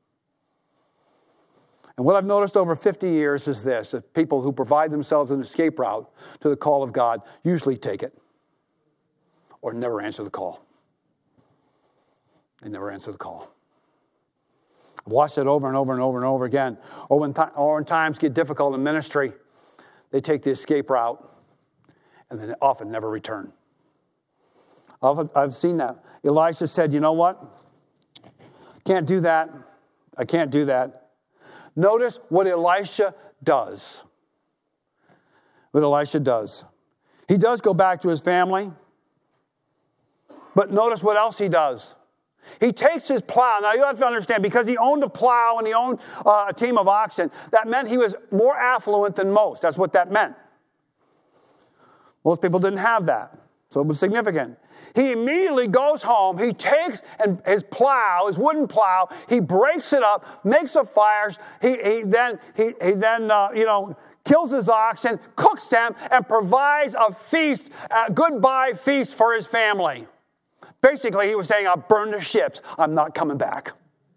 And what I've noticed over fifty years is this, that people who provide themselves an escape route to the call of God usually take it or never answer the call. They never answer the call. I've watched it over and over and over and over again. Or when, th- or when times get difficult in ministry, they take the escape route and then often never return. I've, I've seen that. Elisha said, you know what? Can't do that. I can't do that. Notice what Elisha does. What Elisha does. He does go back to his family. But notice what else he does. He takes his plow. Now you have to understand, because he owned a plow and he owned uh, a team of oxen, that meant he was more affluent than most. That's what that meant. Most people didn't have that. So it was significant. He immediately goes home. He takes and his plow, his wooden plow, he breaks it up, makes the fires. He, he then, he, he then uh, you know, kills his oxen, cooks them, and provides a feast, a goodbye feast for his family. Basically, he was saying, I'll burn the ships. I'm not coming back.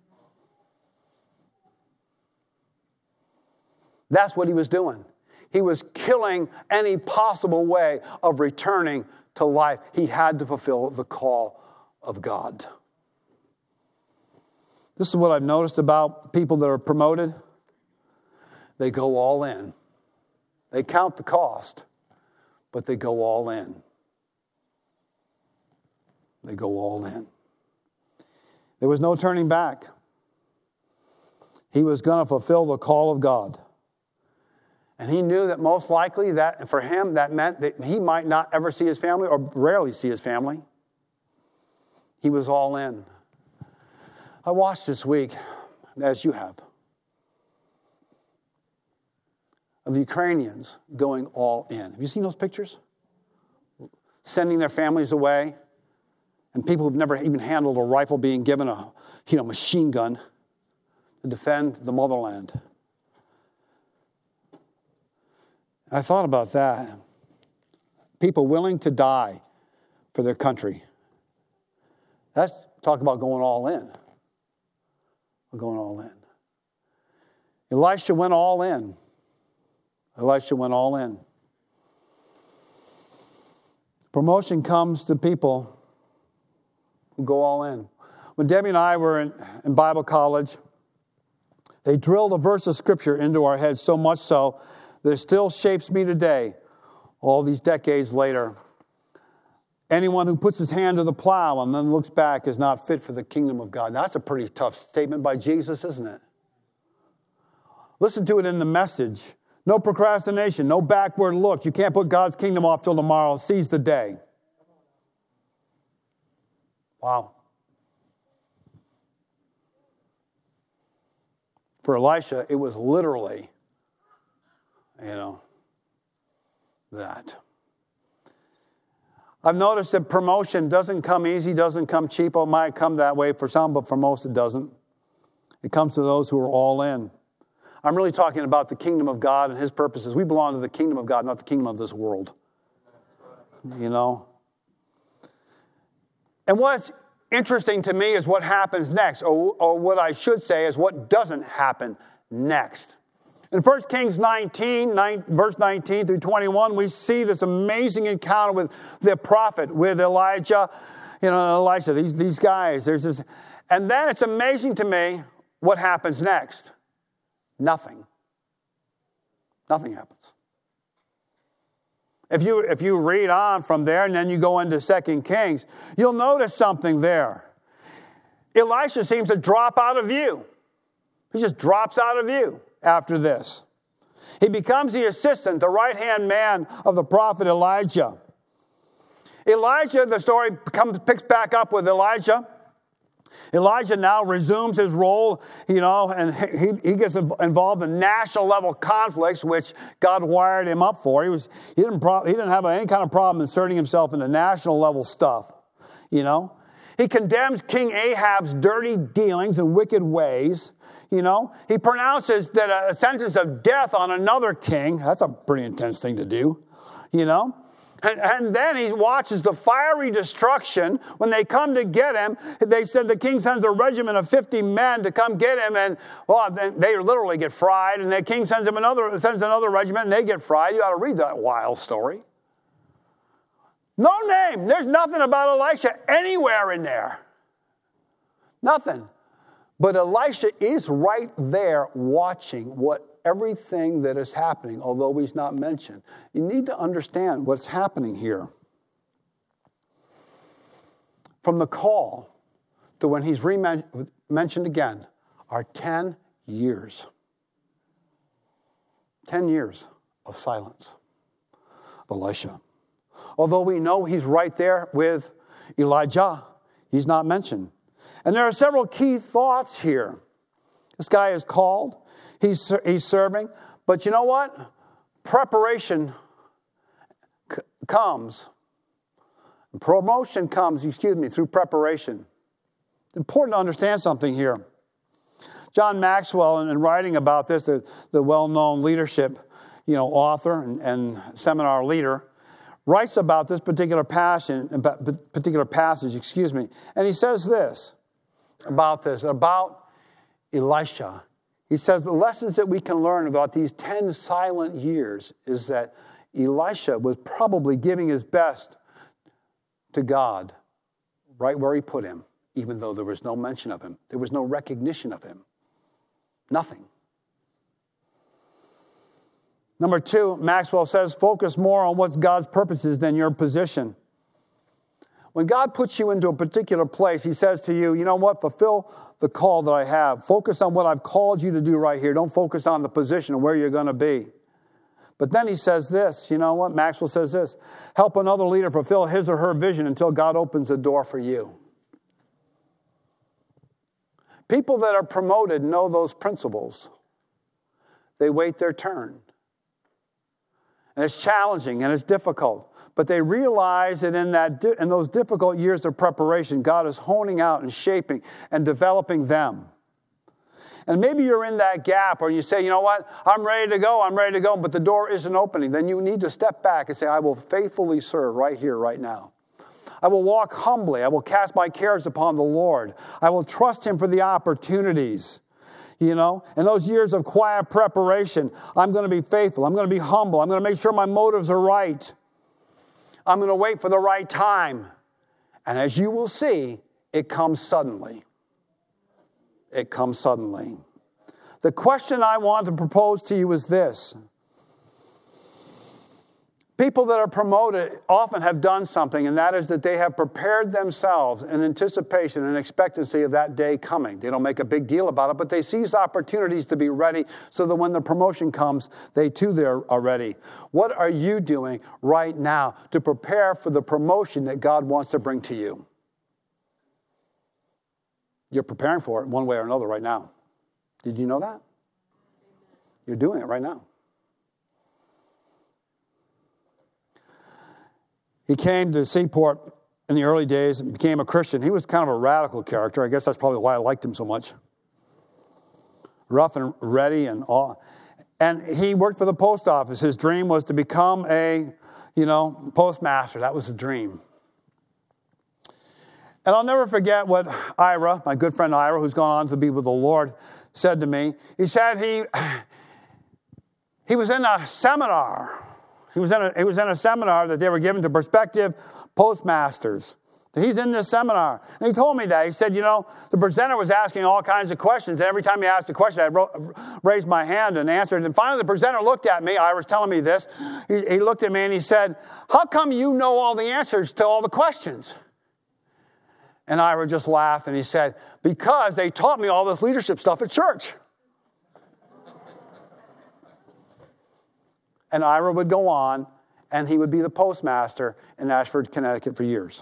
That's what he was doing. He was killing any possible way of returning to life. He had to fulfill the call of God. This is what I've noticed about people that are promoted. They go all in. They count the cost, but they go all in. They go all in. There was no turning back. He was going to fulfill the call of God. And he knew that most likely that for him that meant that he might not ever see his family or rarely see his family. He was all in. I watched this week, as you have, of Ukrainians going all in. Have you seen those pictures? Sending their families away, and people who've never even handled a rifle being given a you know, machine gun to defend the motherland. I thought about that. People willing to die for their country. That's talk about going all in. Going all in. Elisha went all in. Elisha went all in. Promotion comes to people who go all in. When Debbie and I were in, in Bible college, they drilled a verse of Scripture into our heads so much so that it still shapes me today, all these decades later. Anyone who puts his hand to the plow and then looks back is not fit for the kingdom of God. Now, that's a pretty tough statement by Jesus, isn't it? Listen to it in the Message. No procrastination, no backward look. You can't put God's kingdom off till tomorrow. Seize the day. Wow. For Elisha, it was literally, you know, that. I've noticed that promotion doesn't come easy, doesn't come cheap. It might come that way for some, but for most it doesn't. It comes to those who are all in. I'm really talking about the kingdom of God and His purposes. We belong to the kingdom of God, not the kingdom of this world. You know? And what's interesting to me is what happens next, or, or what I should say is what doesn't happen next. In First Kings nineteen, nine, verse nineteen through twenty-one, we see this amazing encounter with the prophet, with Elijah, you know, Elisha, these, these guys. There's this, and then it's amazing to me what happens next. Nothing. Nothing happens. if you if you read on from there and then you go into Second Kings, you'll notice something there. Elisha seems to drop out of view. He just drops out of view after this. He becomes the assistant, the right-hand man of the prophet Elijah. Elijah, the story comes, picks back up with Elijah. Elijah now resumes his role, you know, and he, he gets involved in national level conflicts, which God wired him up for. He was he didn't pro, he didn't have any kind of problem inserting himself into national level stuff, you know. He condemns King Ahab's dirty dealings and wicked ways, you know. He pronounces that a sentence of death on another king. That's a pretty intense thing to do, you know. And, and then he watches the fiery destruction. When they come to get him, they said the king sends a regiment of fifty men to come get him, and well, they literally get fried. And the king sends him another sends another regiment, and they get fried. You ought to read that wild story. No name. There's nothing about Elisha anywhere in there. Nothing. But Elisha is right there watching what everything that is happening, although he's not mentioned. You need to understand what's happening here. From the call to when he's re-mentioned again are ten years. Ten years of silence of Elisha. Although we know he's right there with Elijah, he's not mentioned. And there are several key thoughts here. This guy is called. He's, he's serving. But you know what? Preparation c- comes. Promotion comes, excuse me, through preparation. It's important to understand something here. John Maxwell, in, in writing about this, the, the well-known leadership, you know, author and, and seminar leader, writes about this particular passage, particular passage, excuse me, and he says this about this, about Elisha. He says the lessons that we can learn about these ten silent years is that Elisha was probably giving his best to God right where he put him, even though there was no mention of him. There was no recognition of him. Nothing. Number two, Maxwell says, focus more on what's God's purposes than your position. When God puts you into a particular place, he says to you, you know what, fulfill the call that I have. Focus on what I've called you to do right here. Don't focus on the position and where you're going to be. But then he says this, you know what, Maxwell says this, help another leader fulfill his or her vision until God opens the door for you. People that are promoted know those principles. They wait their turn. And it's challenging and it's difficult. But they realize that in that in those difficult years of preparation, God is honing out and shaping and developing them. And maybe you're in that gap or you say, you know what, I'm ready to go, I'm ready to go, but the door isn't opening. Then you need to step back and say, I will faithfully serve right here, right now. I will walk humbly. I will cast my cares upon the Lord. I will trust him for the opportunities. You know, in those years of quiet preparation, I'm going to be faithful. I'm going to be humble. I'm going to make sure my motives are right. I'm going to wait for the right time. And as you will see, it comes suddenly. It comes suddenly. The question I want to propose to you is this. People that are promoted often have done something, and that is that they have prepared themselves in anticipation and expectancy of that day coming. They don't make a big deal about it, but they seize opportunities to be ready so that when the promotion comes, they too are ready. What are you doing right now to prepare for the promotion that God wants to bring to you? You're preparing for it one way or another right now. Did you know that? You're doing it right now. He came to Seaport in the early days and became a Christian. He was kind of a radical character. I guess that's probably why I liked him so much. Rough and ready and all. And he worked for the post office. His dream was to become a, you know, postmaster. That was the dream. And I'll never forget what Ira, my good friend Ira, who's gone on to be with the Lord, said to me. He said he, he was in a seminar. He was, in a, he was in a seminar that they were given to prospective postmasters. He's in this seminar. And he told me that. He said, you know, the presenter was asking all kinds of questions. And every time he asked a question, I wrote, raised my hand and answered. And finally, the presenter looked at me. I was telling me this. He, he looked at me and he said, how come you know all the answers to all the questions? And Ira just laughed and he said, because they taught me all this leadership stuff at church. And Ira would go on and he would be the postmaster in Ashford, Connecticut for years.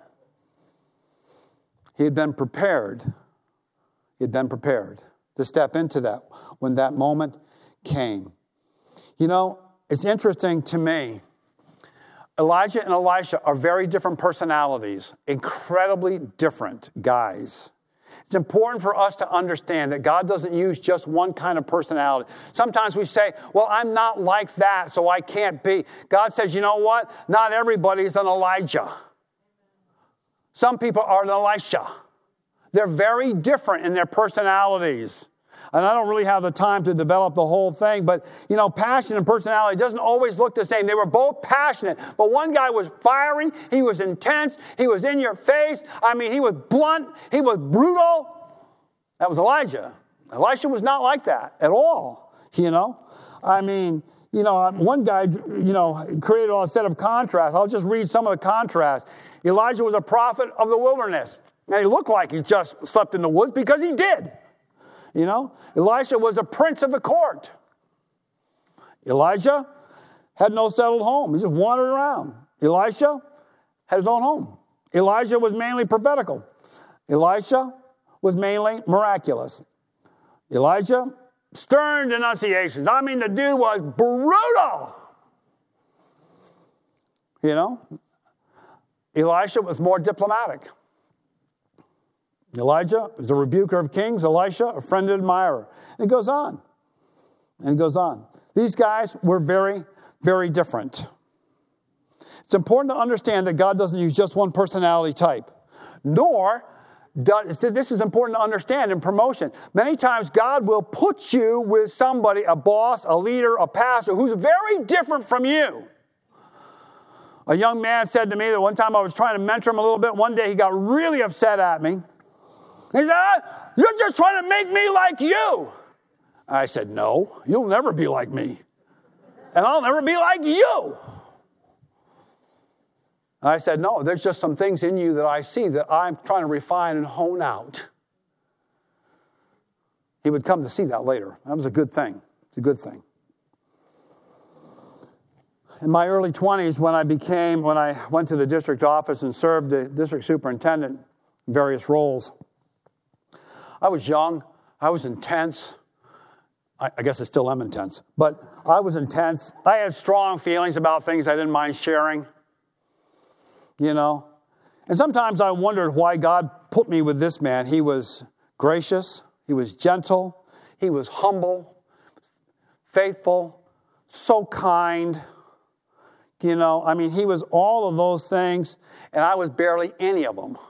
He had been prepared. He had been prepared to step into that when that moment came. You know, it's interesting to me. Elijah and Elisha are very different personalities, incredibly different guys. It's important for us to understand that God doesn't use just one kind of personality. Sometimes we say, well, I'm not like that, so I can't be. God says, you know what? Not everybody is an Elijah. Some people are an Elisha. They're very different in their personalities. And I don't really have the time to develop the whole thing, but, you know, passion and personality doesn't always look the same. They were both passionate, but one guy was fiery, he was intense, he was in your face. I mean, he was blunt, he was brutal. That was Elijah. Elisha was not like that at all, you know. I mean, you know, one guy, you know, created a set of contrasts. I'll just read some of the contrasts. Elijah was a prophet of the wilderness. Now, he looked like he just slept in the woods because he did. You know, Elisha was a prince of the court. Elijah had no settled home. He just wandered around. Elisha had his own home. Elijah was mainly prophetical. Elisha was mainly miraculous. Elijah, stern denunciations. I mean, the dude was brutal. You know, Elisha was more diplomatic. Elijah is a rebuker of kings. Elisha, a friend and admirer. And it goes on. And it goes on. These guys were very, very different. It's important to understand that God doesn't use just one personality type. Nor, does, this is important to understand in promotion. Many times God will put you with somebody, a boss, a leader, a pastor, who's very different from you. A young man said to me that one time I was trying to mentor him a little bit. One day he got really upset at me. He said, ah, you're just trying to make me like you. I said, no, you'll never be like me. And I'll never be like you. I said, no, there's just some things in you that I see that I'm trying to refine and hone out. He would come to see that later. That was a good thing. It's a good thing. In my early twenties, when I became, when I went to the district office and served the district superintendent in various roles, I was young. I was intense. I, I guess I still am intense. But I was intense. I had strong feelings about things I didn't mind sharing. You know. And sometimes I wondered why God put me with this man. He was gracious. He was gentle. He was humble. Faithful. So kind. You know, I mean, he was all of those things. And I was barely any of them.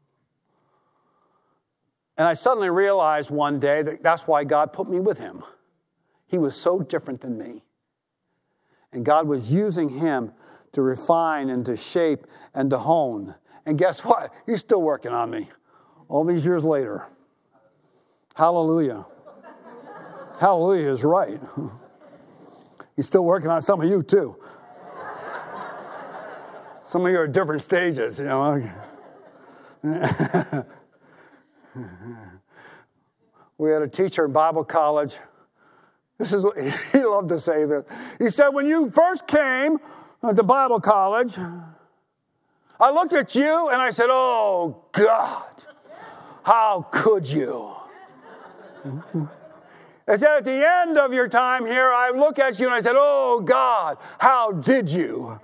And I suddenly realized one day that that's why God put me with him. He was so different than me. And God was using him to refine and to shape and to hone. And guess what? He's still working on me all these years later. Hallelujah. Hallelujah is right. He's still working on some of you too. Some of you are at different stages, you know. We had a teacher in Bible college. This is what he loved to say this. He said, when you first came to Bible college, I looked at you and I said, oh, God, how could you? I said, at the end of your time here, I look at you and I said, oh, God, how did you?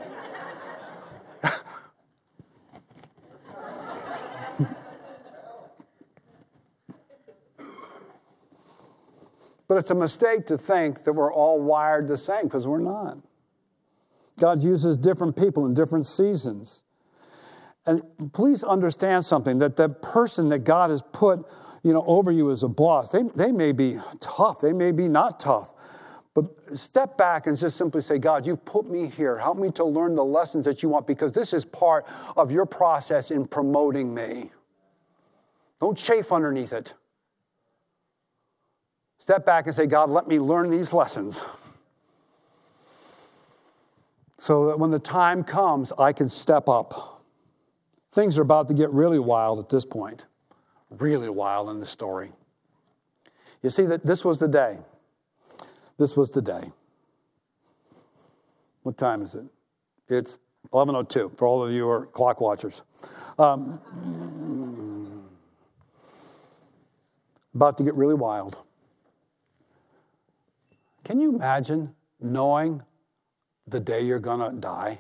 But it's a mistake to think that we're all wired the same, because we're not. God uses different people in different seasons. And please understand something, that the person that God has put, you know, over you as a boss, they, they may be tough, they may be not tough, But step back and just simply say, God, you've put me here. Help me to learn the lessons that you want, because this is part of your process in promoting me. Don't chafe underneath it. Step back and say, God, let me learn these lessons so that when the time comes, I can step up. Things are about to get really wild at this point. Really wild in the story. You see, that this was the day. This was the day. What time is it? It's eleven oh two, for all of you who are clock watchers. Um, about to get really wild. Can you imagine knowing the day you're going to die?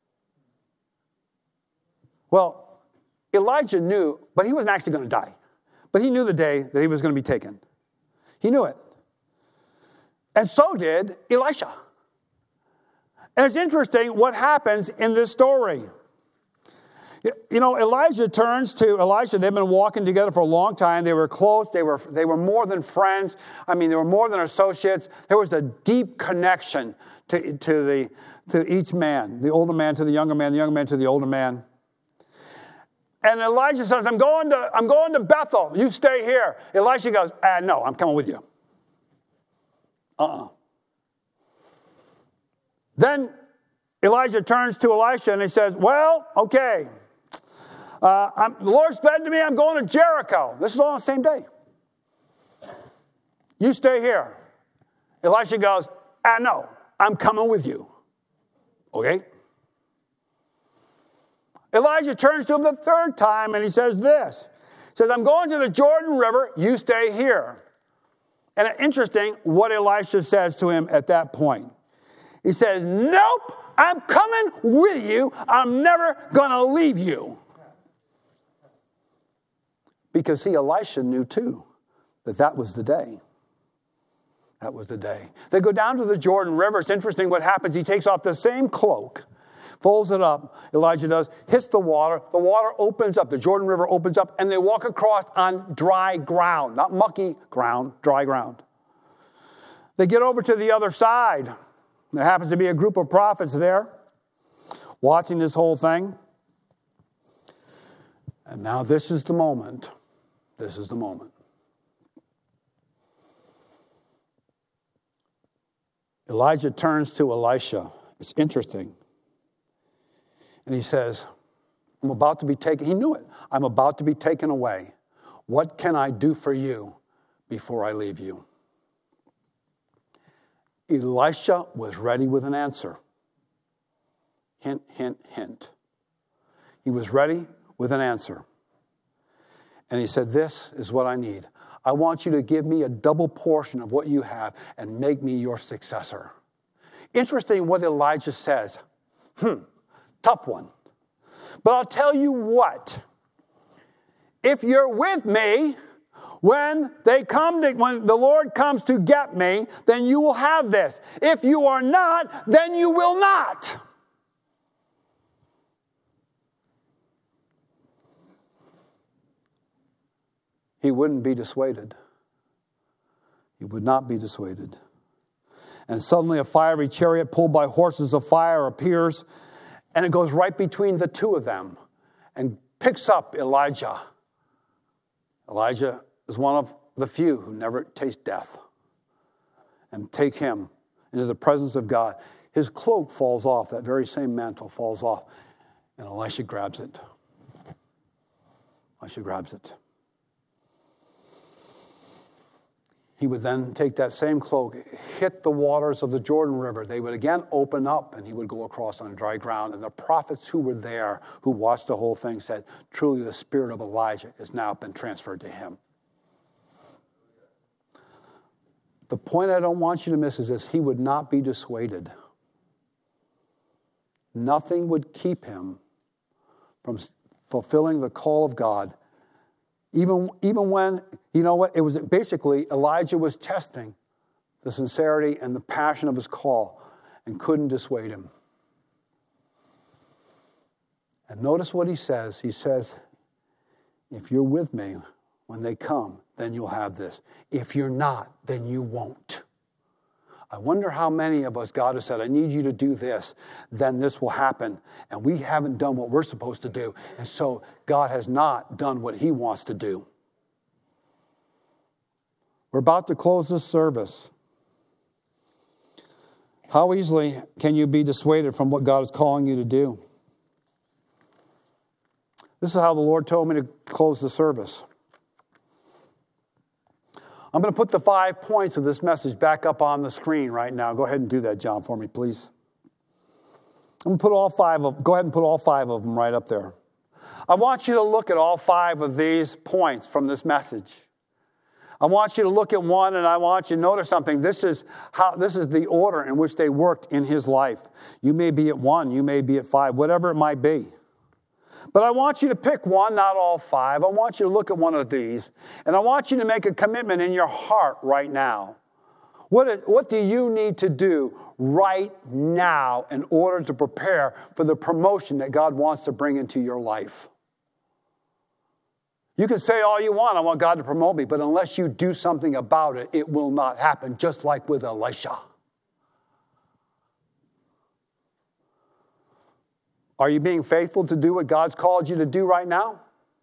Well, Elijah knew, but he wasn't actually going to die. But he knew the day that he was going to be taken. He knew it. And so did Elisha. And it's interesting what happens in this story. You know, Elijah turns to Elisha. They've been walking together for a long time. They were close. They were, they were more than friends. I mean, they were more than associates. There was a deep connection to, to, the, to each man, the older man to the younger man, the younger man to the older man. And Elijah says, I'm going to, I'm going to Bethel. You stay here. Elisha goes, ah, no, I'm coming with you. Uh-uh. Then Elijah turns to Elisha and he says, well, okay. Uh, I'm, the Lord said to me, I'm going to Jericho. This is all on the same day. You stay here. Elisha goes, ah, no, I'm coming with you. Okay? Elijah turns to him the third time and he says this. He says, I'm going to the Jordan River. You stay here. And it's interesting what Elisha says to him at that point. He says, nope, I'm coming with you. I'm never going to leave you. Because, see, Elisha knew, too, that that was the day. That was the day. They go down to the Jordan River. It's interesting what happens. He takes off the same cloak, folds it up, Elijah does, hits the water. The water opens up. The Jordan River opens up, and they walk across on dry ground. Not mucky ground, dry ground. They get over to the other side. There happens to be a group of prophets there watching this whole thing. And now this is the moment. This is the moment. Elijah turns to Elisha. It's interesting. And he says, I'm about to be taken. He knew it. I'm about to be taken away. What can I do for you before I leave you? Elisha was ready with an answer. Hint, hint, hint. He was ready with an answer. And he said, this is what I need. I want you to give me a double portion of what you have and make me your successor. Interesting what Elijah says. Hmm, tough one. But I'll tell you what. If you're with me, when they come to, when the Lord comes to get me, then you will have this. If you are not, then you will not. He wouldn't be dissuaded. He would not be dissuaded. And suddenly a fiery chariot pulled by horses of fire appears, and it goes right between the two of them and picks up Elijah. Elijah is one of the few who never taste death, and take him into the presence of God. His cloak falls off, that very same mantle falls off, and Elisha grabs it. Elisha grabs it. He would then take that same cloak, hit the waters of the Jordan River. They would again open up, and he would go across on dry ground. And the prophets who were there, who watched the whole thing, said, truly the spirit of Elijah has now been transferred to him. The point I don't want you to miss is this. He would not be dissuaded. Nothing would keep him from fulfilling the call of God. Even, even when, you know what, it was basically Elijah was testing the sincerity and the passion of his call and couldn't dissuade him. And notice what he says. He says, if you're with me when they come, then you'll have this. If you're not, then you won't. I wonder how many of us, God has said, I need you to do this, then this will happen. And we haven't done what we're supposed to do. And so God has not done what he wants to do. We're about to close this service. How easily can you be dissuaded from what God is calling you to do? This is how the Lord told me to close the service. I'm going to put the five points of this message back up on the screen right now. Go ahead and do that, John, for me, please. I'm going to put all five of, go ahead and put all five of them right up there. I want you to look at all five of these points from this message. I want you to look at one, and I want you to notice something. This is how this is the order in which they worked in his life. You may be at one, you may be at five, whatever it might be. But I want you to pick one, not all five. I want you to look at one of these, and I want you to make a commitment in your heart right now. What, is, what do you need to do right now in order to prepare for the promotion that God wants to bring into your life? You can say all you want, I want God to promote me, but unless you do something about it, it will not happen, just like with Elisha. Are you being faithful to do what God's called you to do right now?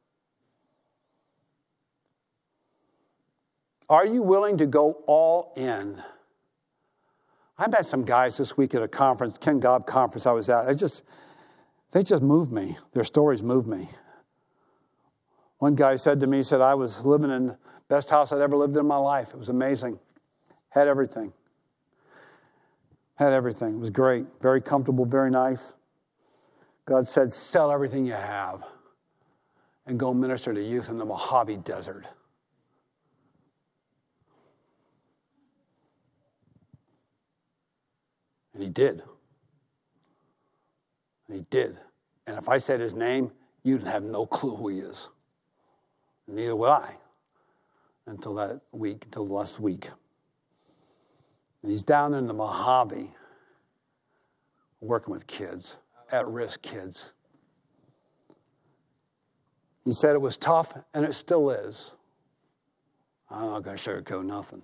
Are you willing to go all in? I met some guys this week at a conference, Ken Gobb conference I was at. They just, they just moved me. Their stories moved me. One guy said to me, he said, I was living in the best house I'd ever lived in my life. It was amazing. Had everything. Had everything. It was great. Very comfortable, very nice. God said, sell everything you have and go minister to youth in the Mojave Desert. And he did. And he did. And if I said his name, you'd have no clue who he is. Neither would I until that week, until last week. And he's down in the Mojave working with kids, at-risk kids. He said it was tough, and it still is. I'm not going to sugarcoat nothing.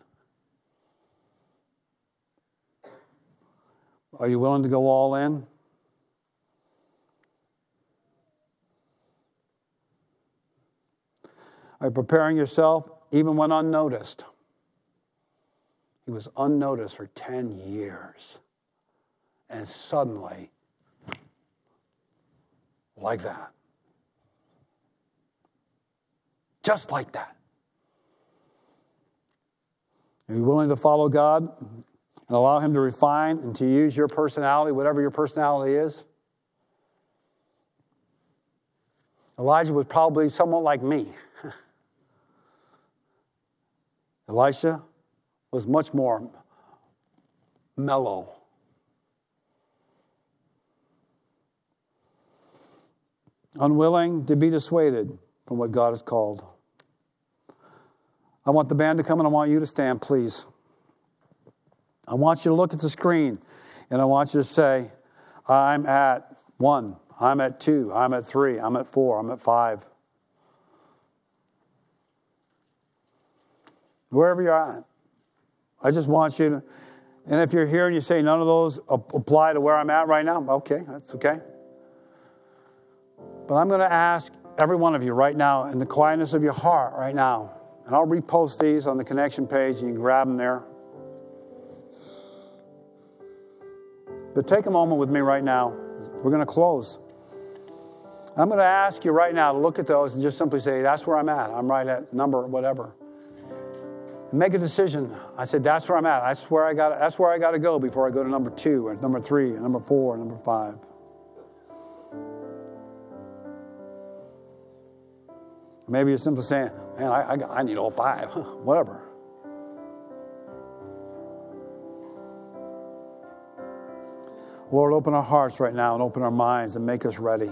Are you willing to go all in? Are you preparing yourself even when unnoticed? He was unnoticed for ten years. And suddenly, like that. Just like that. Are you willing to follow God and allow him to refine and to use your personality, whatever your personality is? Elijah was probably somewhat like me. Elisha was much more mellow. Unwilling to be dissuaded from what God has called. I want the band to come and I want you to stand, please. I want you to look at the screen and I want you to say, I'm at one, I'm at two, I'm at three, I'm at four, I'm at five. Wherever you're at. I just want you to, and if you're here and you say none of those apply to where I'm at right now, okay, that's okay. But I'm going to ask every one of you right now in the quietness of your heart right now, and I'll repost these on the connection page and you can grab them there. But take a moment with me right now. We're going to close. I'm going to ask you right now to look at those and just simply say, that's where I'm at. I'm right at number whatever. And make a decision. I said, that's where I'm at. That's where I got. That's where I got to go before I go to number two, or number three, or number four, or number five. Maybe you're simply saying, man, I, I, I need all five. Whatever. Lord, open our hearts right now and open our minds and make us ready.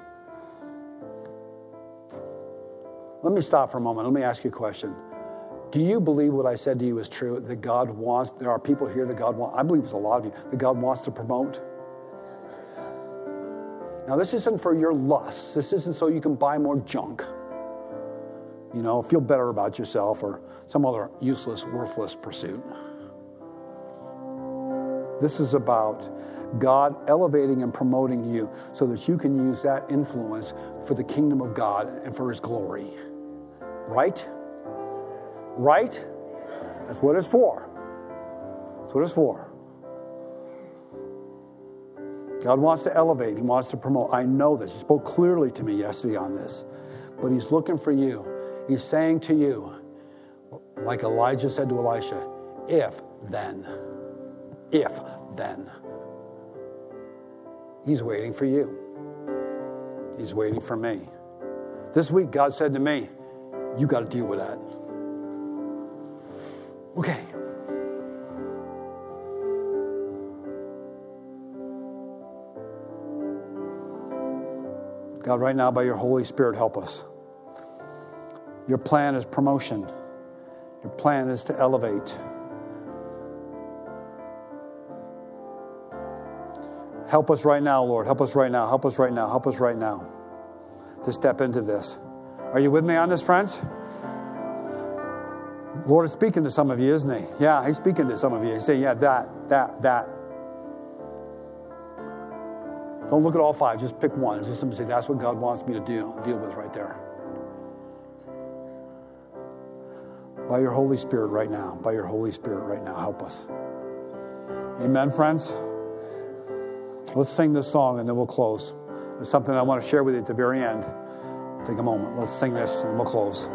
Let me stop for a moment. Let me ask you a question. Do you believe what I said to you is true? That God wants, there are people here that God wants, I believe there's a lot of you, that God wants to promote? Now, this isn't for your lusts. This isn't so you can buy more junk. You know, feel better about yourself or some other useless, worthless pursuit. This is about God elevating and promoting you so that you can use that influence for the kingdom of God and for his glory. Right? Right? That's what it's for. That's what it's for. God wants to elevate. He wants to promote. I know this. He spoke clearly to me yesterday on this. But he's looking for you. He's saying to you, like Elijah said to Elisha, if then, if then. He's waiting for you. He's waiting for me. This week, God said to me, you got to deal with that. Okay. God, right now, by your Holy Spirit, help us. Your plan is promotion. Your plan is to elevate. Help us right now, Lord. Help us right now. Help us right now. Help us right now to step into this. Are you with me on this, friends? The Lord is speaking to some of you, isn't he? Yeah, he's speaking to some of you. He's saying, yeah, that, that, that. Don't look at all five. Just pick one. Just simply say, that's what God wants me to deal, deal with right there. By your Holy Spirit right now. By your Holy Spirit right now. Help us. Amen, friends? Let's sing this song and then we'll close. There's something I want to share with you at the very end. Take a moment. Let's sing this and we'll close.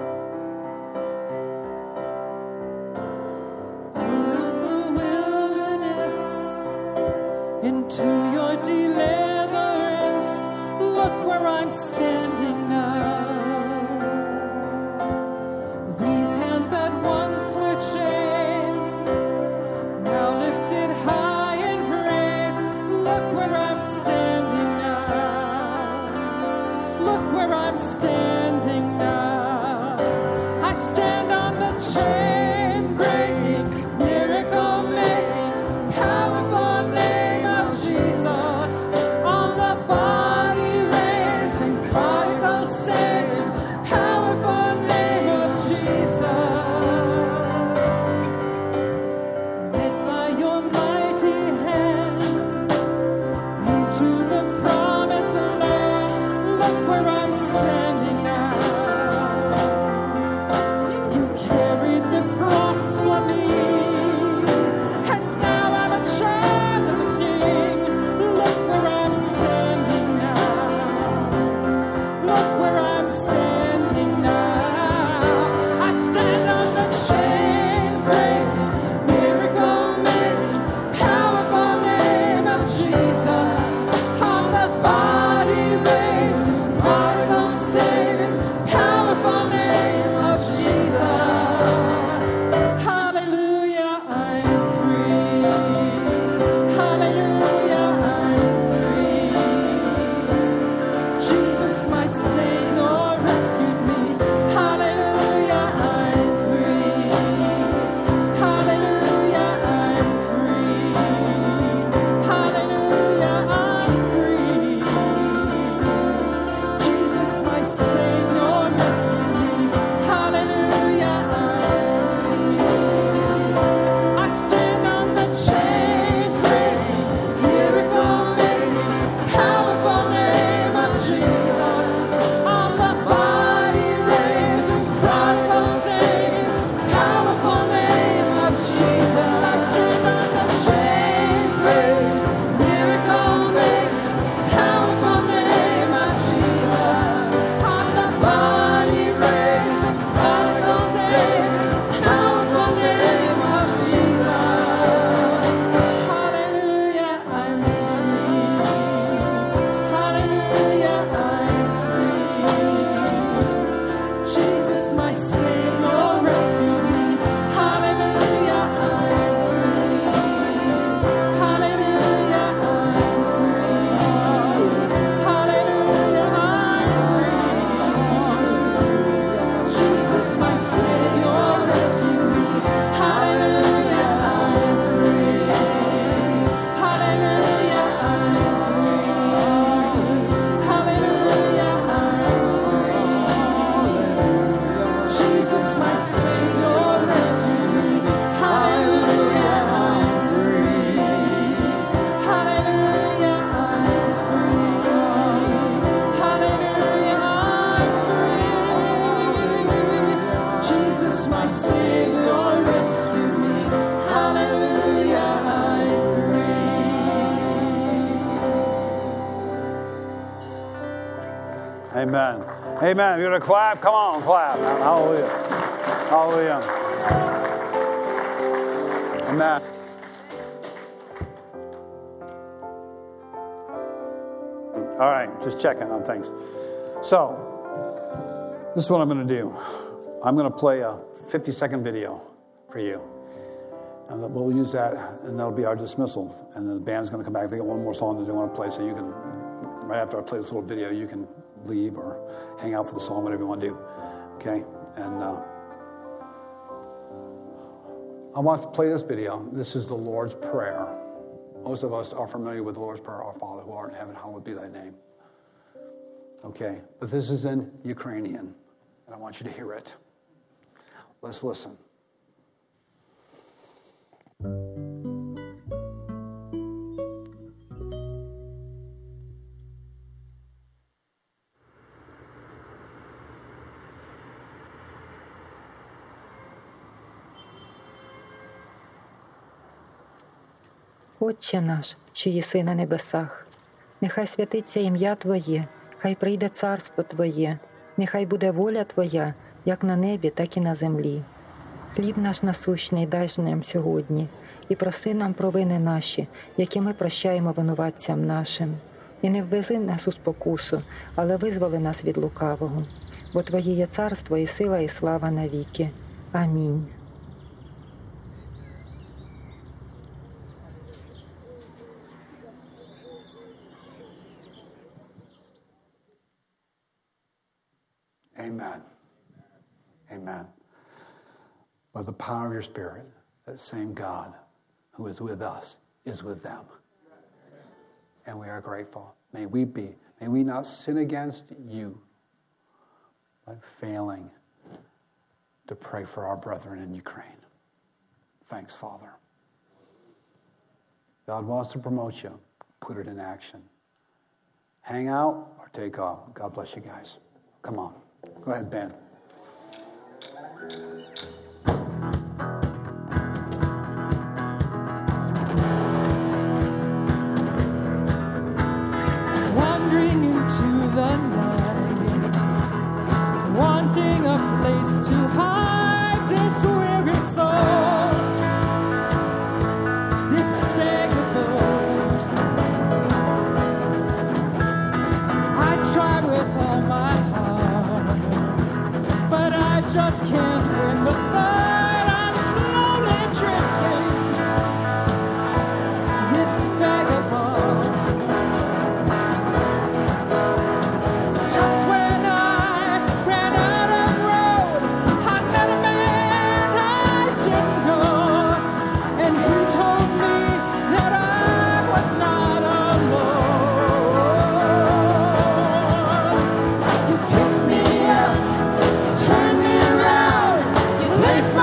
Into your deliverance, look where I'm standing now. These hands that once were chained, now lifted high in praise. Look where I'm standing now. Look where I'm standing now. I stand on the chain breaking, miracle making, powerful name of Jesus, on the body raising, prodigal saving, powerful name of Jesus. Led by your mighty hand into the promised land. Look where I'm standing now. Amen. Amen. You're going to clap? Come on, clap. Hallelujah. Hallelujah. Amen. All right, just checking on things. So, this is what I'm going to do. I'm going to play a fifty-second video for you. And we'll use that, and that'll be our dismissal. And then the band's going to come back. They got one more song that they want to play, so you can, right after I play this little video, you can leave or hang out for the song, whatever you want to do. Okay? And uh, I want to play this video. This is the Lord's Prayer. Most of us are familiar with the Lord's Prayer, Our Father who art in heaven, hallowed be thy name. Okay, but this is in Ukrainian, and I want you to hear it. Let's listen. Отче наш, що єси на небесах, нехай святиться ім'я Твоє, хай прийде царство Твоє, нехай буде воля Твоя, як на небі, так і на землі. Хліб наш насущний дай ж нам сьогодні, і прости нам провини наші, які ми прощаємо винуватцям нашим. І не ввези нас у спокусу, але визволи нас від лукавого. Бо Твоє є царство, і сила, і слава навіки. Амінь. Amen. Amen. By the power of your Spirit, that same God who is with us is with them. And we are grateful. May we be, may we not sin against you by failing to pray for our brethren in Ukraine. Thanks, Father. God wants to promote you. Put it in action. Hang out or take off. God bless you guys. Come on. Go ahead, Ben. Wandering into the night, wanting a place to hide this weary soul, this vagabond. I try with all my heart, but I just can't win the fight. I'm slowly drifting, this vagabond. Just when I ran out of road, I met a man I didn't know, and he told me that I was not alone. You picked me up, you turned me around, you placed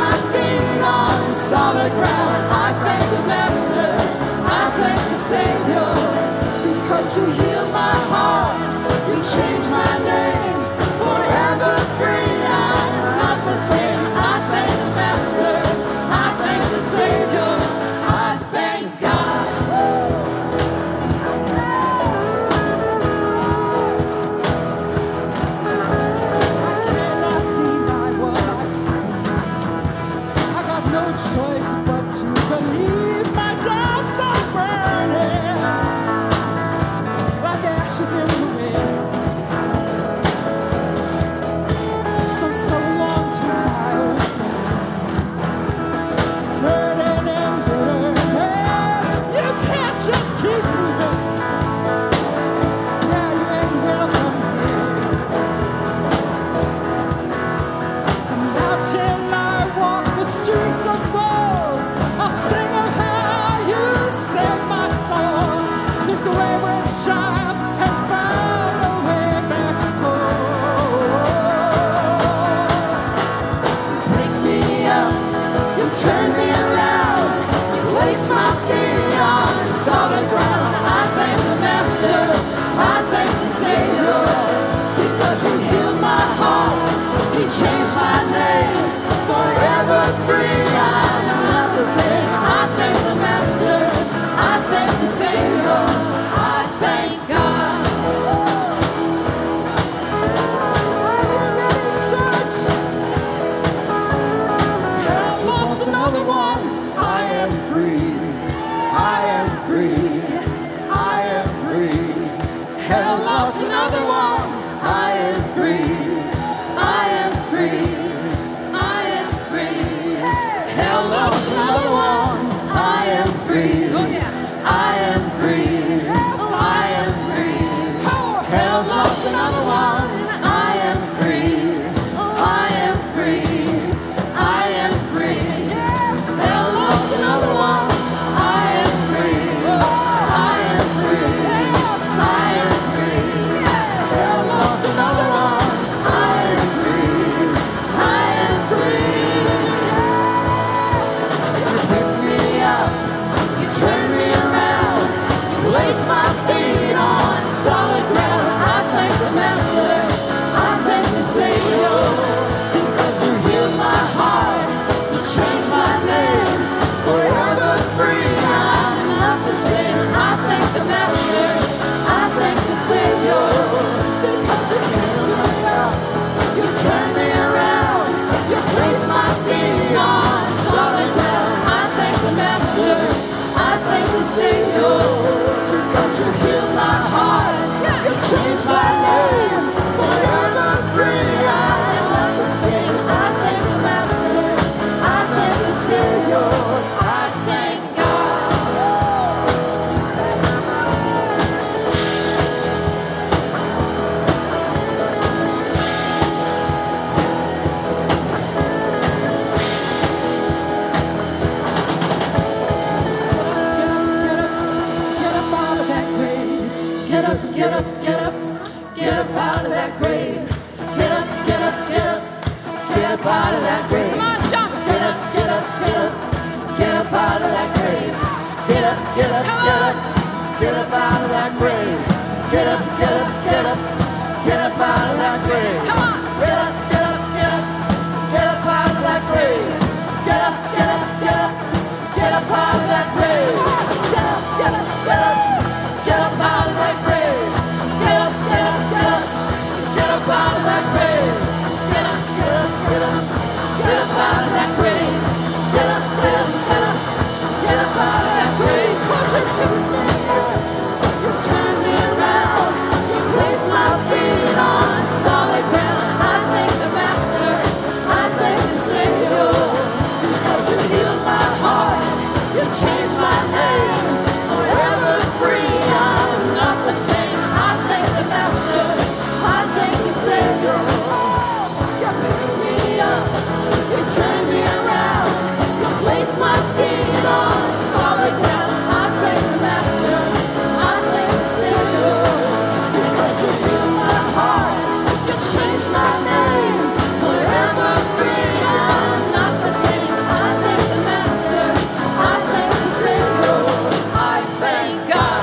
up out of that grave. Come on, jump. Get up, get up, get up. Get up out of that grave. Get up, get up, Come get on. up. Get up out of that grave. Get up, get up, get up. Get up out of that grave. Come on. Get up, get up, get up. Get up out of that grave. Get up, get up, get up. Get up out of that grave. Get up, get up, get up. Get up out of that grave. Get up, get up, get up. Get up out of that grave. Get up, get up, get up. Get up out of that grave. Get up, get up, get up. Get up out of that grave. You turn me around. You place my feet on solid ground. I thank the Master. I thank the Savior. Because you healed my heart. You changed my name. Forever free. I'm not the same. I thank the Master. I thank the Savior. You pick me up. You turn me around. You place my feet on solid ground. I thank the Master. I thank the Savior. Because you healed my heart. You changed my name. Forever free. I'm not the same. I thank the Master. I thank the Savior. I thank God.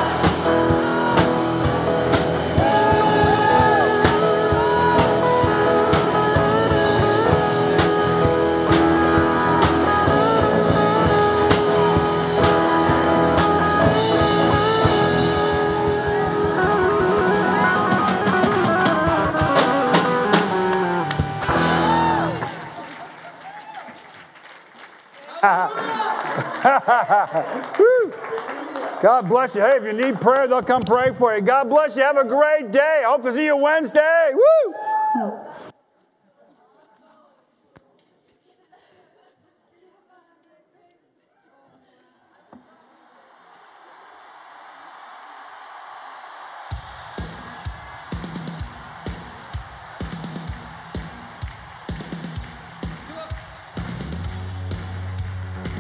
Woo. God bless you. Hey, if you need prayer, they'll come pray for you. God bless you. Have a great day. I hope to see you Wednesday. Woo!